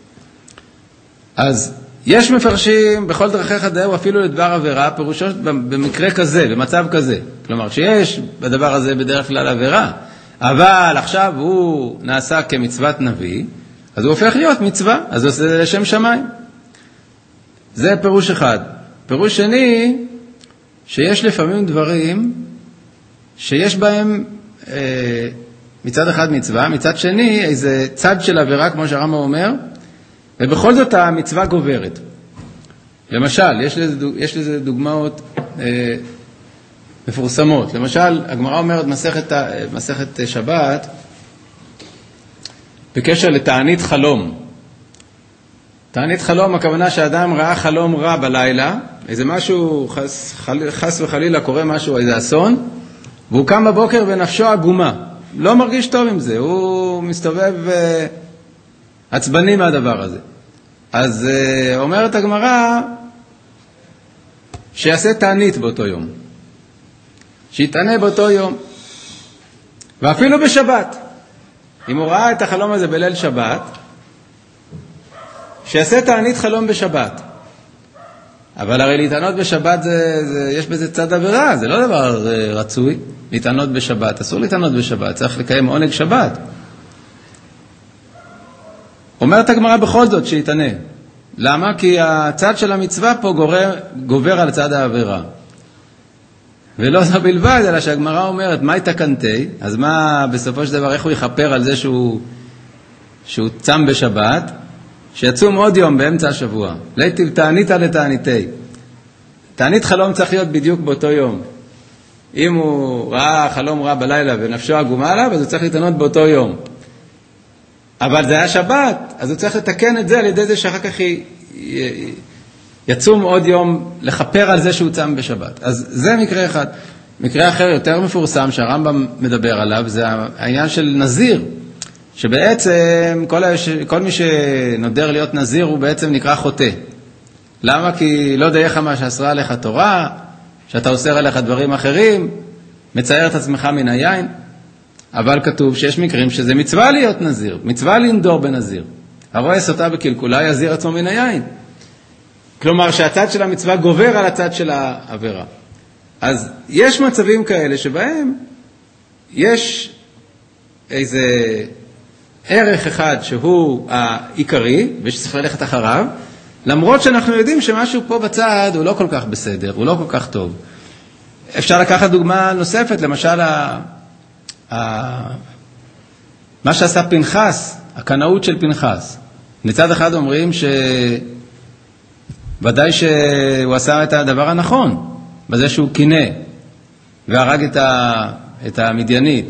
אז יש מפרשים בכל דרכיך דאהו אפילו לדבר עבירה, פירושו במקרה כזה, במצב כזה. כלומר, שיש בדבר הזה בדרך כלל עבירה, אבל עכשיו הוא נעשה כמצוות נביא, אז הוא הופך להיות מצווה, אז הוא עושה זה לשם שמיים. זה פירוש אחד. פירוש שני, שיש לפעמים דברים שיש בהם מצד אחד מצווה, מצד שני איזה צד של עבירה, כמו שהרמב"ם אומר, ובכל זאת המצווה גוברת. למשל, יש לזה דוגמאות מפורסמות. למשל, הגמרא אומרת מסכת שבת, בקשר לתענית חלום. תענית חלום, הכוונה שאדם ראה חלום רע בלילה, איזה משהו, חס וחלילה קורה משהו, איזה אסון, והוא קם בבוקר ונפשו עגומה. לא מרגיש טוב עם זה, הוא מסתובב עצבני מהדבר הזה. אז אומרת הגמרא, שיעשה תענית באותו יום. שיתענה באותו יום. ואפילו בשבת. אם הוא ראה את החלום הזה בליל שבת, שיעשה תענית חלום בשבת. אבל הרי להתענות בשבת יש בזה צד עבירה, זה לא דבר רצוי, להתענות בשבת. אסור להתענות בשבת, צריך לקיים עונג שבת. אומרת הגמרא בכל זאת שיתענה. למה? כי הצד של המצווה פה גובר על צד העבירה. ולא זה בלבד, אלא שהגמרא אומרת, מה התקנתי? אז מה בסופו של דבר, איך הוא יכפר על זה שהוא צם בשבת? שיצום עוד יום באמצע השבוע. להיטיב תענית לתעניתי. תענית חלום צריך להיות בדיוק באותו יום. אם הוא ראה חלום רע בלילה ונפשו עגומה עליו, אז הוא צריך להתענות באותו יום. אבל זה היה שבת, אז הוא צריך לתקן את זה על ידי זה שאחר כך יצום עוד יום לכפר על זה שהוא צם בשבת. אז זה מקרה אחד. מקרה אחר יותר מפורסם שהרמב"ם מדבר עליו, זה העניין של נזיר. שבעצם כל מי שנודר להיות נזיר הוא בעצם נקרא חוטא. למה? כי לא דייך מה שאסרה עליך תורה, שאתה אוסר עליך דברים אחרים, מצייר את עצמך מן היין. אבל כתוב שיש מקרים שזה מצווה להיות נזיר, מצווה לנדור בנזיר. הרואה סוטה בקלקולה יזיר עצמו מן היין. כלומר שהצד של המצווה גובר על הצד של העבירה. אז יש מצבים כאלה שבהם יש איזה ערך אחד שהוא העיקרי ושצריך ללכת אחריו, למרות שאנחנו יודעים שמשהו פה בצד הוא לא כל כך בסדר, הוא לא כל כך טוב. אפשר לקחת דוגמה נוספת, למשל מה שעשה פנחס, הקנאות של פנחס. מצד אחד אומרים ודאי שהוא עשה את הדבר הנכון, בזה שהוא קינא והרג את המדיינית.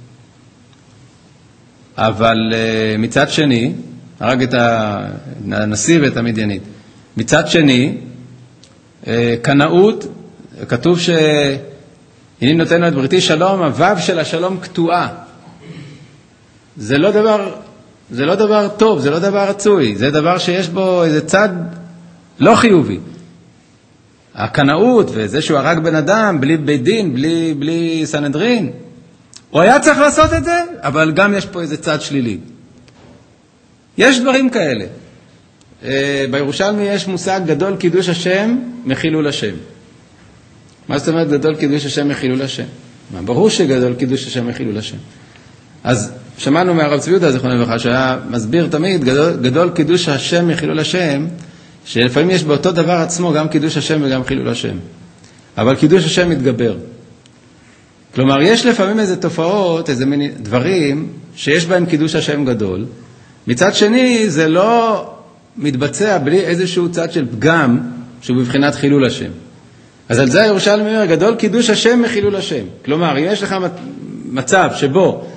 אבל מצד שני, הרג את הנשיא ואת המדיינית. מצד שני, קנאות, כתוב הנה נותן לו את בריתי שלום, הוו של השלום קטועה. זה לא דבר טוב, זה לא דבר רצוי, זה דבר שיש בו איזה צד לא חיובי. הקנאות וזה שהוא הרג בן אדם בלי בית דין, בלי סנהדרין, הוא היה צריך לעשות את זה, אבל גם יש פה איזה צד שלילי. יש דברים כאלה. בירושלמי יש מושג גדול קידוש השם מחילול השם. מה זאת אומרת גדול קידוש השם מחילול השם? ברור שגדול קידוש השם מחילול השם. אז שמענו מהרב צבי יהודה זיכרונו לברכה שהיה מסביר תמיד גדול קידוש השם מחילול השם, שלפעמים יש באותו דבר עצמו גם קידוש השם וגם חילול השם. אבל קידוש השם מתגבר. כלומר, יש לפעמים איזה תופעות, איזה מיני דברים שיש בהם קידוש השם גדול. מצד שני, זה לא מתבצע בלי איזשהו צד של פגם שהוא בבחינת חילול השם. אז על זה הירושלמי אומר, גדול קידוש השם מחילול השם. כלומר, אם יש לך מצב שבו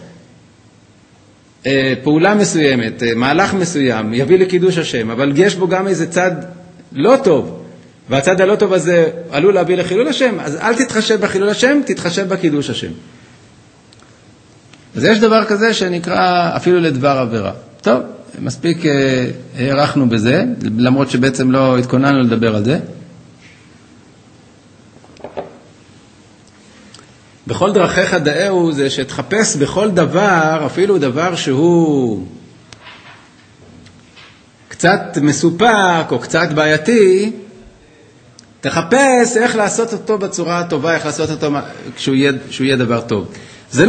פעולה מסוימת, מהלך מסוים, יביא לקידוש השם, אבל יש בו גם איזה צד לא טוב, והצד הלא טוב הזה עלול להביא לחילול השם, אז אל תתחשב בחילול השם, תתחשב בקידוש השם. אז יש דבר כזה שנקרא אפילו לדבר עבירה. טוב, מספיק הערכנו בזה, למרות שבעצם לא התכוננו לדבר על זה. בכל דרכיך דאהו זה שתחפש בכל דבר, אפילו דבר שהוא קצת מסופק או קצת בעייתי, תחפש איך לעשות אותו בצורה הטובה, איך לעשות אותו כשהוא יהיה דבר טוב. זה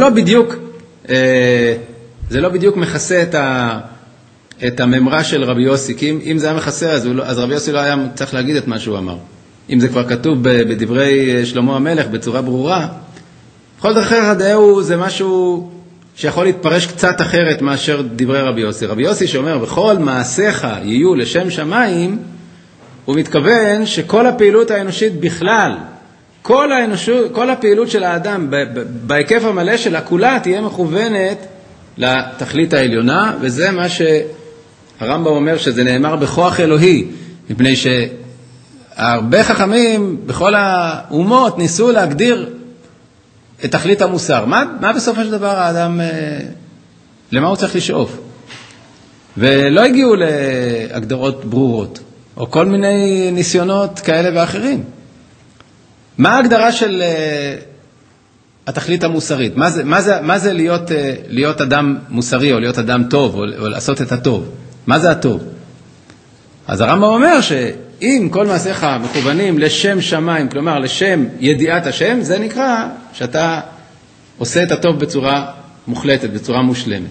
לא בדיוק מכסה את הממרה של רבי יוסי, כי אם זה היה מכסה, אז רבי יוסי לא היה צריך להגיד את מה שהוא אמר. אם זה כבר כתוב בדברי שלמה המלך בצורה ברורה, בכל דרכיך דאהו זה משהו שיכול להתפרש קצת אחרת מאשר דברי רבי יוסי. רבי יוסי שאומר, בכל מעשיך יהיו לשם שמיים, הוא מתכוון שכל הפעילות האנושית בכלל, כל הפעילות של האדם בהיקף המלא שלה, כולה תהיה מכוונת לתכלית העליונה, וזה מה הרמב"ם אומר שזה נאמר בכוח אלוהי, מפני שהרבה חכמים בכל האומות ניסו להגדיר את תכלית המוסר. מה בסופו של דבר האדם, למה הוא צריך לשאוף? ולא הגיעו להגדרות ברורות, או כל מיני ניסיונות כאלה ואחרים. מה ההגדרה של התכלית המוסרית? מה זה להיות אדם מוסרי, או להיות אדם טוב, או לעשות את הטוב? מה זה הטוב? אז הרמב"ם אומר שאם כל מעשיך מכוונים לשם שמיים, כלומר לשם ידיעת השם, זה נקרא שאתה עושה את הטוב בצורה מוחלטת, בצורה מושלמת.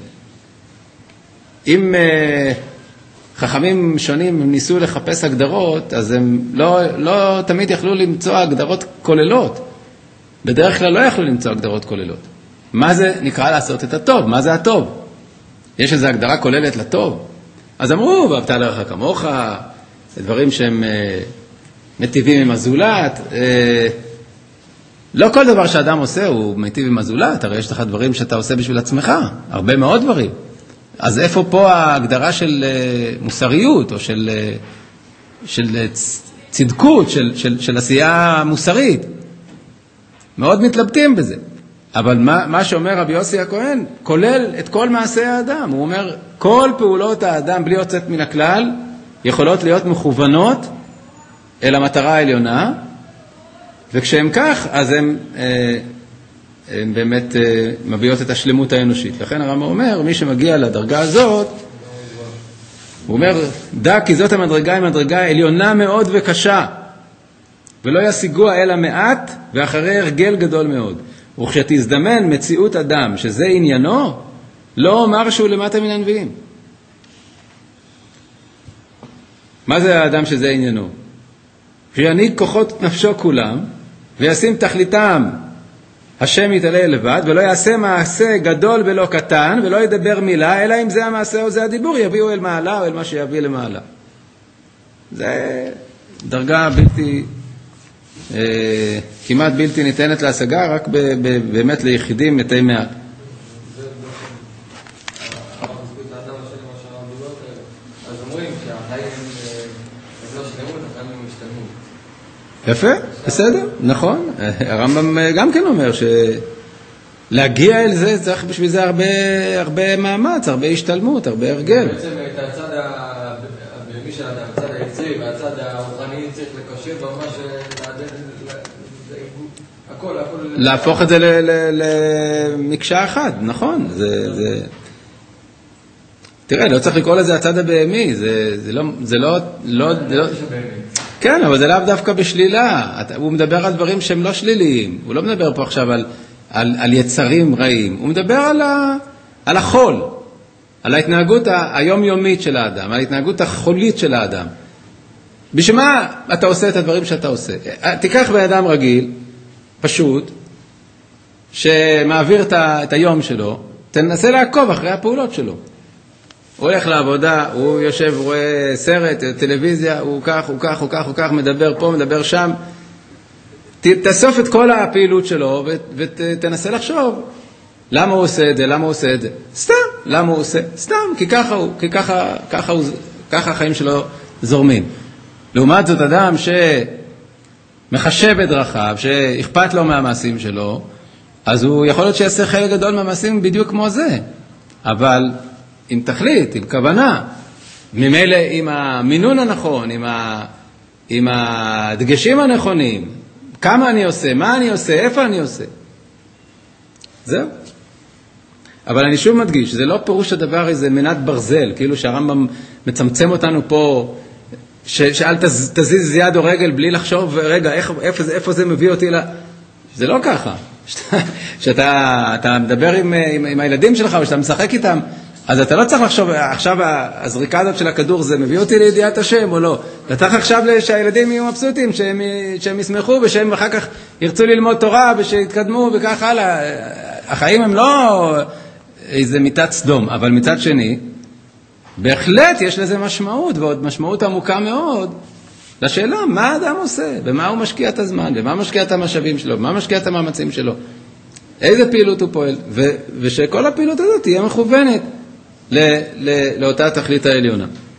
אם חכמים שונים ניסו לחפש הגדרות, אז הם לא תמיד יכלו למצוא הגדרות כוללות. בדרך כלל לא יכלו למצוא הגדרות כוללות. מה זה נקרא לעשות את הטוב? מה זה הטוב? יש איזו הגדרה כוללת לטוב? אז אמרו, ואהבת לרעך כמוך, דברים שהם מטיבים עם הזולת. לא כל דבר שאדם עושה הוא מטיב עם הזולת, הרי יש לך דברים שאתה עושה בשביל עצמך, הרבה מאוד דברים. אז איפה פה ההגדרה של מוסריות, או של צדקות, של עשייה מוסרית? מאוד מתלבטים בזה. אבל מה שאומר רבי יוסי הכהן, כולל את כל מעשי האדם. הוא אומר, כל פעולות האדם בלי יוצאת מן הכלל, יכולות להיות מכוונות אל המטרה העליונה, וכשהם כך, אז הם באמת מביאות את השלמות האנושית. לכן הרמב"ם אומר, מי שמגיע לדרגה הזאת, הוא אומר, דע כי זאת המדרגה היא מדרגה עליונה מאוד וקשה, ולא ישיגוה אלא מעט, ואחרי הרגל גדול מאוד. וכשתזדמן מציאות אדם, שזה עניינו, לא אומר שהוא למטה מן הנביאים. מה זה האדם שזה עניינו? שיעניק כוחות נפשו כולם, וישים תכליתם, השם יתעלה לבד, ולא יעשה מעשה גדול ולא קטן, ולא ידבר מילה, אלא אם זה המעשה או זה הדיבור, יביאו אל מעלה או אל מה שיביא למעלה. זה דרגה כמעט בלתי ניתנת להשגה, רק באמת ליחידים מתי מעט. אז אומרים שהחיים הם לא שלמות, החיים הם משתלמות. יפה, בסדר, נכון. הרמב"ם גם כן אומר שלהגיע אל זה צריך בשביל זה הרבה מאמץ, הרבה השתלמות, הרבה הרגל. בעצם את הצד הבהמי של האדם, הצד היצרי והצד הרוחני צריך לקשר ממש הכל. להפוך את זה למקשה אחת, נכון. תראה, לא צריך לקרוא לזה הצד הבהמי, זה לא... כן, אבל זה לאו דווקא בשלילה. הוא מדבר על דברים שהם לא שליליים. הוא לא מדבר פה עכשיו על יצרים רעים. הוא מדבר על החול, על ההתנהגות היומיומית של האדם, על ההתנהגות החולית של האדם. בשביל מה אתה עושה את הדברים שאתה עושה? תיקח באדם רגיל, פשוט, שמעביר את היום שלו, תנסה לעקוב אחרי הפעולות שלו. הוא הולך לעבודה, הוא יושב, רואה סרט, טלוויזיה, הוא כך, מדבר פה, מדבר שם. תאסוף את כל הפעילות שלו ותנסה לחשוב למה הוא עושה את זה, סתם, למה הוא עושה? סתם, כי ככה הוא, ככה החיים שלו זורמים. לעומת זאת אדם שמחשב את דרכיו, שאכפת לו מהמעשים שלו, אז הוא יכול להיות שיעשה חלק גדול מהמעשים בדיוק כמו זה. אבל עם תכלית, עם כוונה, ממילא עם המינון הנכון, עם הדגשים הנכונים, כמה אני עושה, מה אני עושה, איפה אני עושה. זהו. אבל אני שוב מדגיש, זה לא פירוש הדבר איזה מנת ברזל, כאילו שהרמב"ם מצמצם אותנו פה, שאל תזיז יד או רגל בלי לחשוב, רגע, איפה זה מביא אותי זה לא ככה. שאתה מדבר עם הילדים שלך, או שאתה משחק איתם, אז אתה לא צריך לחשוב, עכשיו הזריקה הזאת של הכדור, זה מביא אותי לידיעת השם או לא. אתה צריך עכשיו שהילדים יהיו מבסוטים, שהם ישמחו, ושהם אחר כך ירצו ללמוד תורה, ושיתקדמו וכך הלאה. החיים הם לא איזה מיטת סדום, אבל מצד שני, בהחלט יש לזה משמעות, ועוד משמעות עמוקה מאוד, לשאלה מה האדם עושה, במה הוא משקיע את הזמן, במה משקיע את המשאבים שלו, במה משקיע את המאמצים שלו, איזה פעילות הוא פועל, ושכל הפעילות הזאת תהיה מכוונת לאותה תכלית העליונה.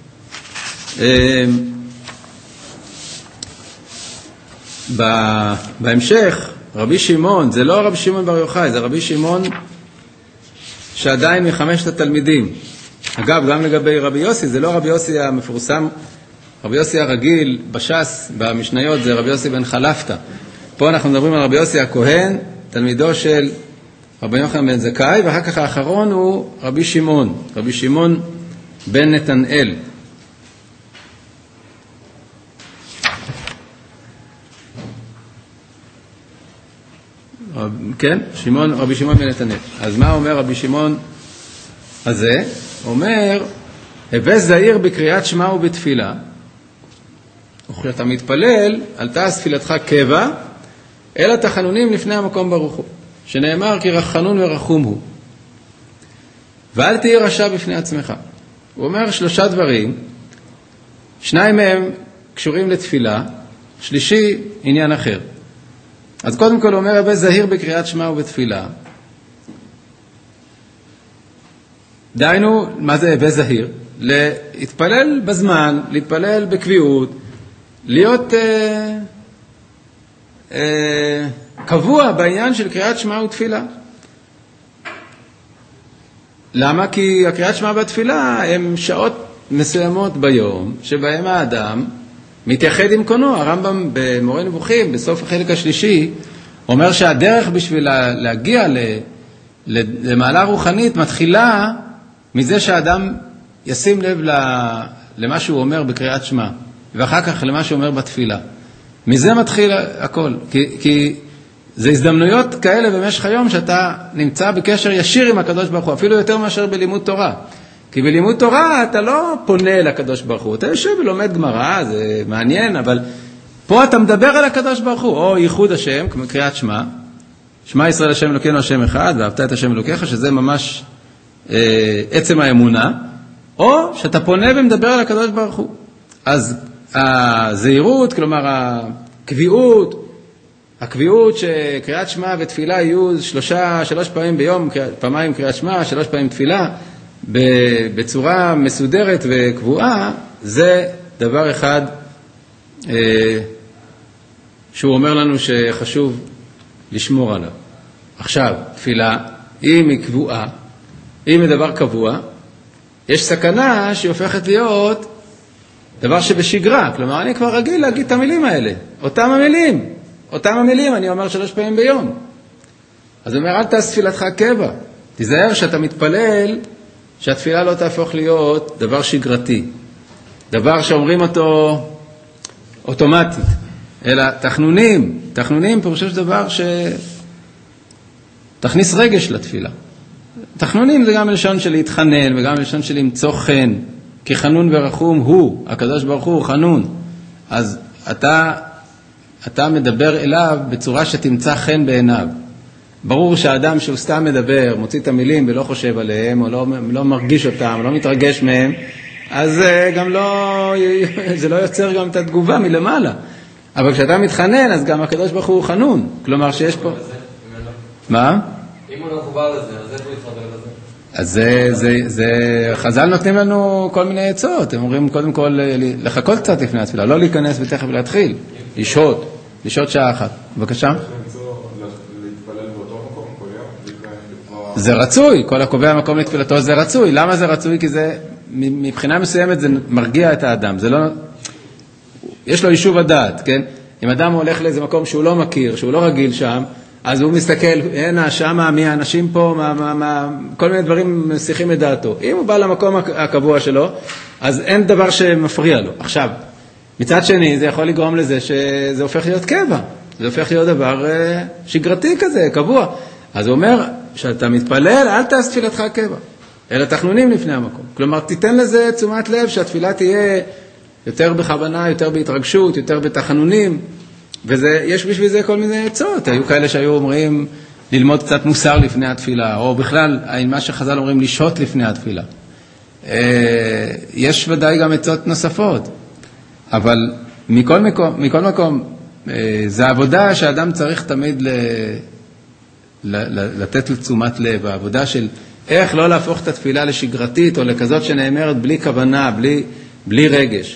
בהמשך, רבי שמעון, זה לא רבי שמעון בר יוחאי, זה רבי שמעון שעדיין מחמשת התלמידים. אגב, גם לגבי רבי יוסי, זה לא רבי יוסי המפורסם, רבי יוסי הרגיל בש"ס, במשניות, זה רבי יוסי בן חלפתא. פה אנחנו מדברים על רבי יוסי הכהן, תלמידו של רבי יוחנן בן זכאי, ואחר כך האחרון הוא רבי שמעון, רבי שמעון בן נתנאל. כן, רבי שמעון בן נתנאל. אז מה אומר רבי שמעון הזה? אומר, הווה זהיר בקריאת שמע ובתפילה, וכשאתה מתפלל, אל תעש תפילתך קבע, אלא תחנונים לפני המקום ברוך הוא, שנאמר כי רחנון ורחום הוא. ואל תהיה רשע בפני עצמך. הוא אומר 3 דברים, 2 מהם קשורים לתפילה, שלישי עניין אחר. אז קודם כל הוא אומר, הווה זהיר בקריאת שמע ובתפילה. דיינו, מה זה הווה זהיר? להתפלל בזמן, להתפלל בקביעות, להיות קבוע בעניין של קריאת שמע ותפילה. למה? כי הקריאת שמע והתפילה הם שעות מסוימות ביום, שבהם האדם מתייחד עם קונו. הרמב"ם במורה נבוכים, בסוף החלק השלישי, אומר שהדרך בשביל להגיע למעלה רוחנית מתחילה מזה שהאדם ישים לב למה שהוא אומר בקריאת שמע, ואחר כך למה שהוא אומר בתפילה. מזה מתחיל הכל, כי זה הזדמנויות כאלה במשך היום שאתה נמצא בקשר ישיר עם הקדוש ברוך הוא, אפילו יותר מאשר בלימוד תורה. כי בלימוד תורה אתה לא פונה לקדוש ברוך הוא, אתה יושב ולומד גמרא, זה מעניין, אבל פה אתה מדבר על הקדוש ברוך הוא, או ייחוד השם, כמו קריאת שמע, שמע ישראל השם אלוקינו השם אחד, ואהבת את השם אלוקיך, שזה ממש עצם האמונה, או שאתה פונה ומדבר על הקדוש ברוך הוא. אז הזהירות, כלומר הקביעות שקריאת שמע ותפילה יהיו 3 פעמים ביום, פעמיים קריאת שמע, 3 פעמים תפילה, בצורה מסודרת וקבועה, זה דבר אחד שהוא אומר לנו שחשוב לשמור עליו. עכשיו, תפילה, אם היא קבועה, אם היא דבר קבוע, יש סכנה שהיא הופכת להיות דבר שבשגרה. כלומר, אני כבר רגיל להגיד את המילים האלה. אותם המילים אני אומר 3 פעמים ביום. אז הוא אומר, אל תעש תפילתך קבע. תיזהר שאתה מתפלל, שהתפילה לא תהפוך להיות דבר שגרתי. דבר שאומרים אותו אוטומטית. אלא תחנונים פירושו של דבר שתכניס רגש לתפילה. תחנונים זה גם מלשון של להתחנן, וגם מלשון של למצוא חן, כי חנון ורחום הוא, הקדוש ברוך הוא חנון. אז אתה מדבר אליו בצורה שתמצא חן בעיניו. ברור שהאדם שהוא סתם מדבר, מוציא את המילים ולא חושב עליהם, או לא מרגיש אותם, או לא מתרגש מהם, אז גם זה לא יוצר גם את התגובה מלמעלה. אבל כשאתה מתחנן, אז גם הקדוש ברוך הוא חנון. כלומר שיש פה... מה? אם הוא לא חובר לזה, אז איך הוא יתחבר לזה? אז חז"ל נותנים לנו כל מיני עצות. הם אומרים קודם כל לחכות קצת לפני התפילה, לא להיכנס ותכף להתחיל. לשהות שעה אחת. בבקשה. להתפלל באותו מקום כל יום? זה רצוי, כל הקובע מקום לתפילתו זה רצוי. למה זה רצוי? כי זה, מבחינה מסוימת זה מרגיע את האדם. זה לא... יש לו יישוב הדעת, כן? אם אדם הולך לאיזה מקום שהוא לא מכיר, שהוא לא רגיל שם, אז הוא מסתכל, הנה, שמה, מי האנשים פה, כל מיני דברים מסיחים את דעתו. אם הוא בא למקום הקבוע שלו, אז אין דבר שמפריע לו. עכשיו, מצד שני, זה יכול לגרום לזה שזה הופך להיות קבע. זה הופך להיות דבר שגרתי כזה, קבוע. אז הוא אומר, שאתה מתפלל, אל תעש תפילתך קבע. אלא תחנונים לפני המקום. כלומר, תיתן לזה תשומת לב שהתפילה תהיה יותר בכוונה, יותר בהתרגשות, יותר בתחנונים. ויש בשביל זה כל מיני עצות. היו כאלה שהיו אומרים ללמוד קצת מוסר לפני התפילה, או בכלל, מה שחז"ל אומרים, לשהות לפני התפילה. יש ודאי גם עצות נוספות, אבל מכל מקום, זה עבודה שהאדם צריך תמיד לתת לתשומת לב, העבודה של איך לא להפוך את התפילה לשגרתית, או לכזאת שנאמרת בלי כוונה, בלי רגש.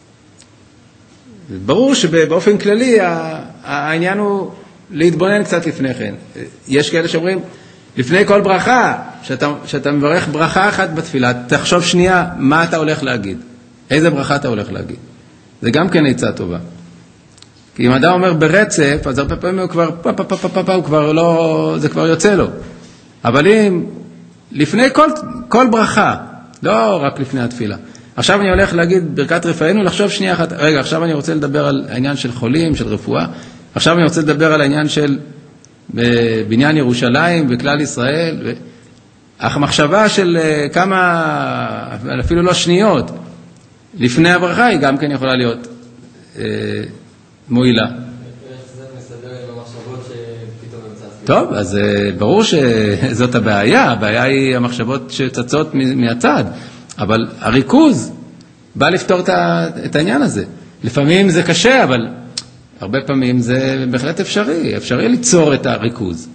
ברור שבאופן כללי העניין הוא להתבונן קצת לפני כן. יש כאלה שאומרים, לפני כל ברכה, שאתה מברך ברכה אחת בתפילה, תחשוב שנייה מה אתה הולך להגיד. איזה ברכה אתה הולך להגיד. זה גם כן עצה טובה. כי אם אדם אומר ברצף, אז הרבה פעמים הוא כבר הוא כבר לא, זה כבר יוצא לו. אבל אם לפני כל ברכה, לא רק לפני התפילה. עכשיו אני הולך להגיד ברכת רפאנו, לחשוב שנייה אחת, רגע, עכשיו אני רוצה לדבר על העניין של חולים, של רפואה, עכשיו אני רוצה לדבר על העניין של בניין ירושלים וכלל ישראל, המחשבה של כמה, אפילו לא שניות, לפני הברכה היא גם כן יכולה להיות מועילה. איך זה מסדר עם המחשבות שפתאום המצאת? טוב, אז ברור שזאת הבעיה היא המחשבות שצצות מהצד, אבל הריכוז בא לפתור את העניין הזה. לפעמים זה קשה, אבל הרבה פעמים זה בהחלט אפשרי ליצור את הריכוז.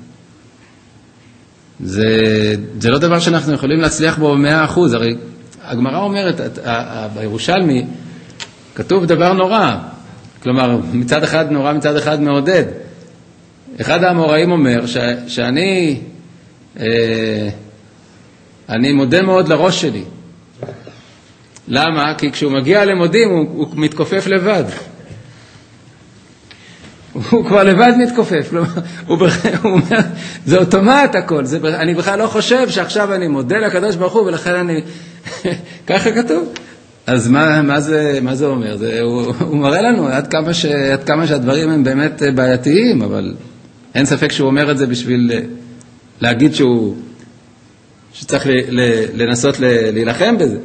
זה לא דבר שאנחנו יכולים להצליח בו 100%, הרי הגמרא אומרת, בירושלמי כתוב דבר נורא, כלומר מצד אחד נורא, מצד אחד מעודד. אחד האמוראים אומר שאני מודה מאוד לראש שלי. למה? כי כשהוא מגיע למודים הוא מתכופף לבד. הוא כבר לבד מתכופף. הוא אומר, זה אוטומט הכל. אני בכלל לא חושב שעכשיו אני מודה לקדוש ברוך הוא ולכן אני... ככה כתוב. אז מה זה אומר? הוא מראה לנו עד כמה שהדברים הם באמת בעייתיים, אבל אין ספק שהוא אומר את זה בשביל להגיד שצריך לנסות להילחם בזה.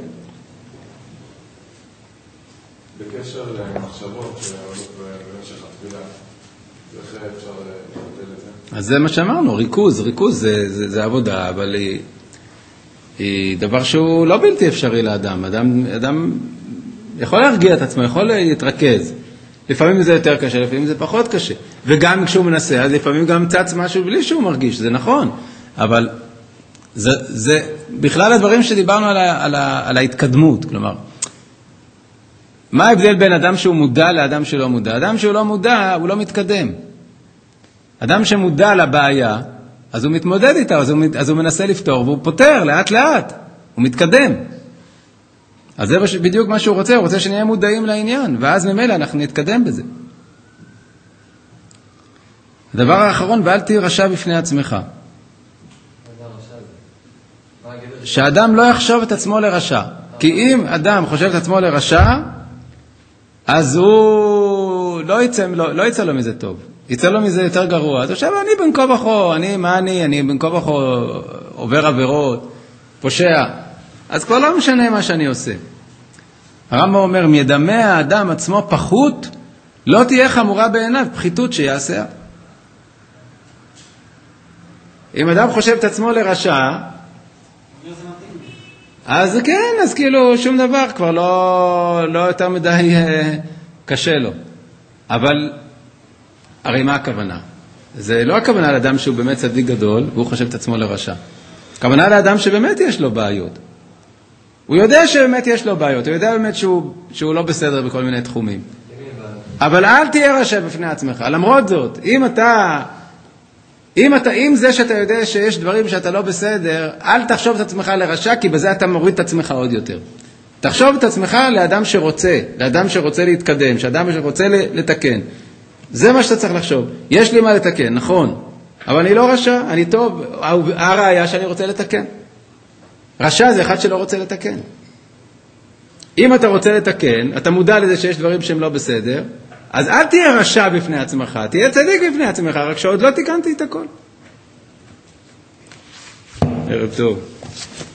בקשר למחשבות שעולות במשך התפילה, איך אפשר לבטל את זה? אז זה מה שאמרנו, ריכוז זה עבודה, אבל היא דבר שהוא לא בלתי אפשרי לאדם. אדם יכול להרגיע את עצמו, יכול להתרכז. לפעמים זה יותר קשה, לפעמים זה פחות קשה. וגם כשהוא מנסה, אז לפעמים גם צץ משהו בלי שהוא מרגיש, זה נכון. אבל זה בכלל הדברים שדיברנו על ההתקדמות, כלומר, מה ההבדל בין אדם שהוא מודע לאדם שלא מודע? אדם שהוא לא מודע, הוא לא מתקדם. אדם שמודע לבעיה, אז הוא מתמודד איתה, אז הוא מנסה לפתור, והוא פותר לאט לאט, הוא מתקדם. אז זה בדיוק מה שהוא רוצה, הוא רוצה שנהיה מודעים לעניין, ואז ממילא אנחנו נתקדם בזה. הדבר האחרון, ואל תהיה רשע בפני עצמך. שאדם לא יחשוב את עצמו לרשע. כי אם אדם חושב את עצמו לרשע, אז הוא לא יצא לו מזה טוב. יצא לו מזה יותר גרוע. אז עכשיו אני בין כה וכה, אני בין כה וכה עובר עבירות, פושע. אז כבר לא משנה מה שאני עושה. הרמב"ם אומר, מידמה האדם עצמו פחות, לא תהיה חמורה בעיניו, פחיתות שיעשה. אם אדם חושב את עצמו לרשע, אז כן, אז כאילו שום דבר כבר לא יותר מדי קשה לו. אבל הרי מה הכוונה? זה לא הכוונה לאדם שהוא באמת צדיק גדול, והוא חושב את עצמו לרשע. הכוונה לאדם שבאמת יש לו בעיות. הוא יודע שבאמת יש לו בעיות, הוא יודע באמת שהוא לא בסדר בכל מיני תחומים. אבל אל תהיה רשע בפני עצמך. למרות זאת, אם זה שאתה יודע שיש דברים שאתה לא בסדר, אל תחשוב את עצמך לרשע, כי בזה אתה מוריד את עצמך עוד יותר. תחשוב את עצמך לאדם שרוצה להתקדם, שאדם שרוצה לתקן. זה מה שאתה צריך לחשוב. יש לי מה לתקן, נכון. אבל אני לא רשע, אני טוב. הראיה שאני רוצה לתקן. רשע זה אחד שלא רוצה לתקן. אם אתה רוצה לתקן, אתה מודע לזה שיש דברים שהם לא בסדר, אז אל תהיה רשע בפני עצמך, תהיה צדיק בפני עצמך, רק שעוד לא תיקנתי את הכל. ערב טוב.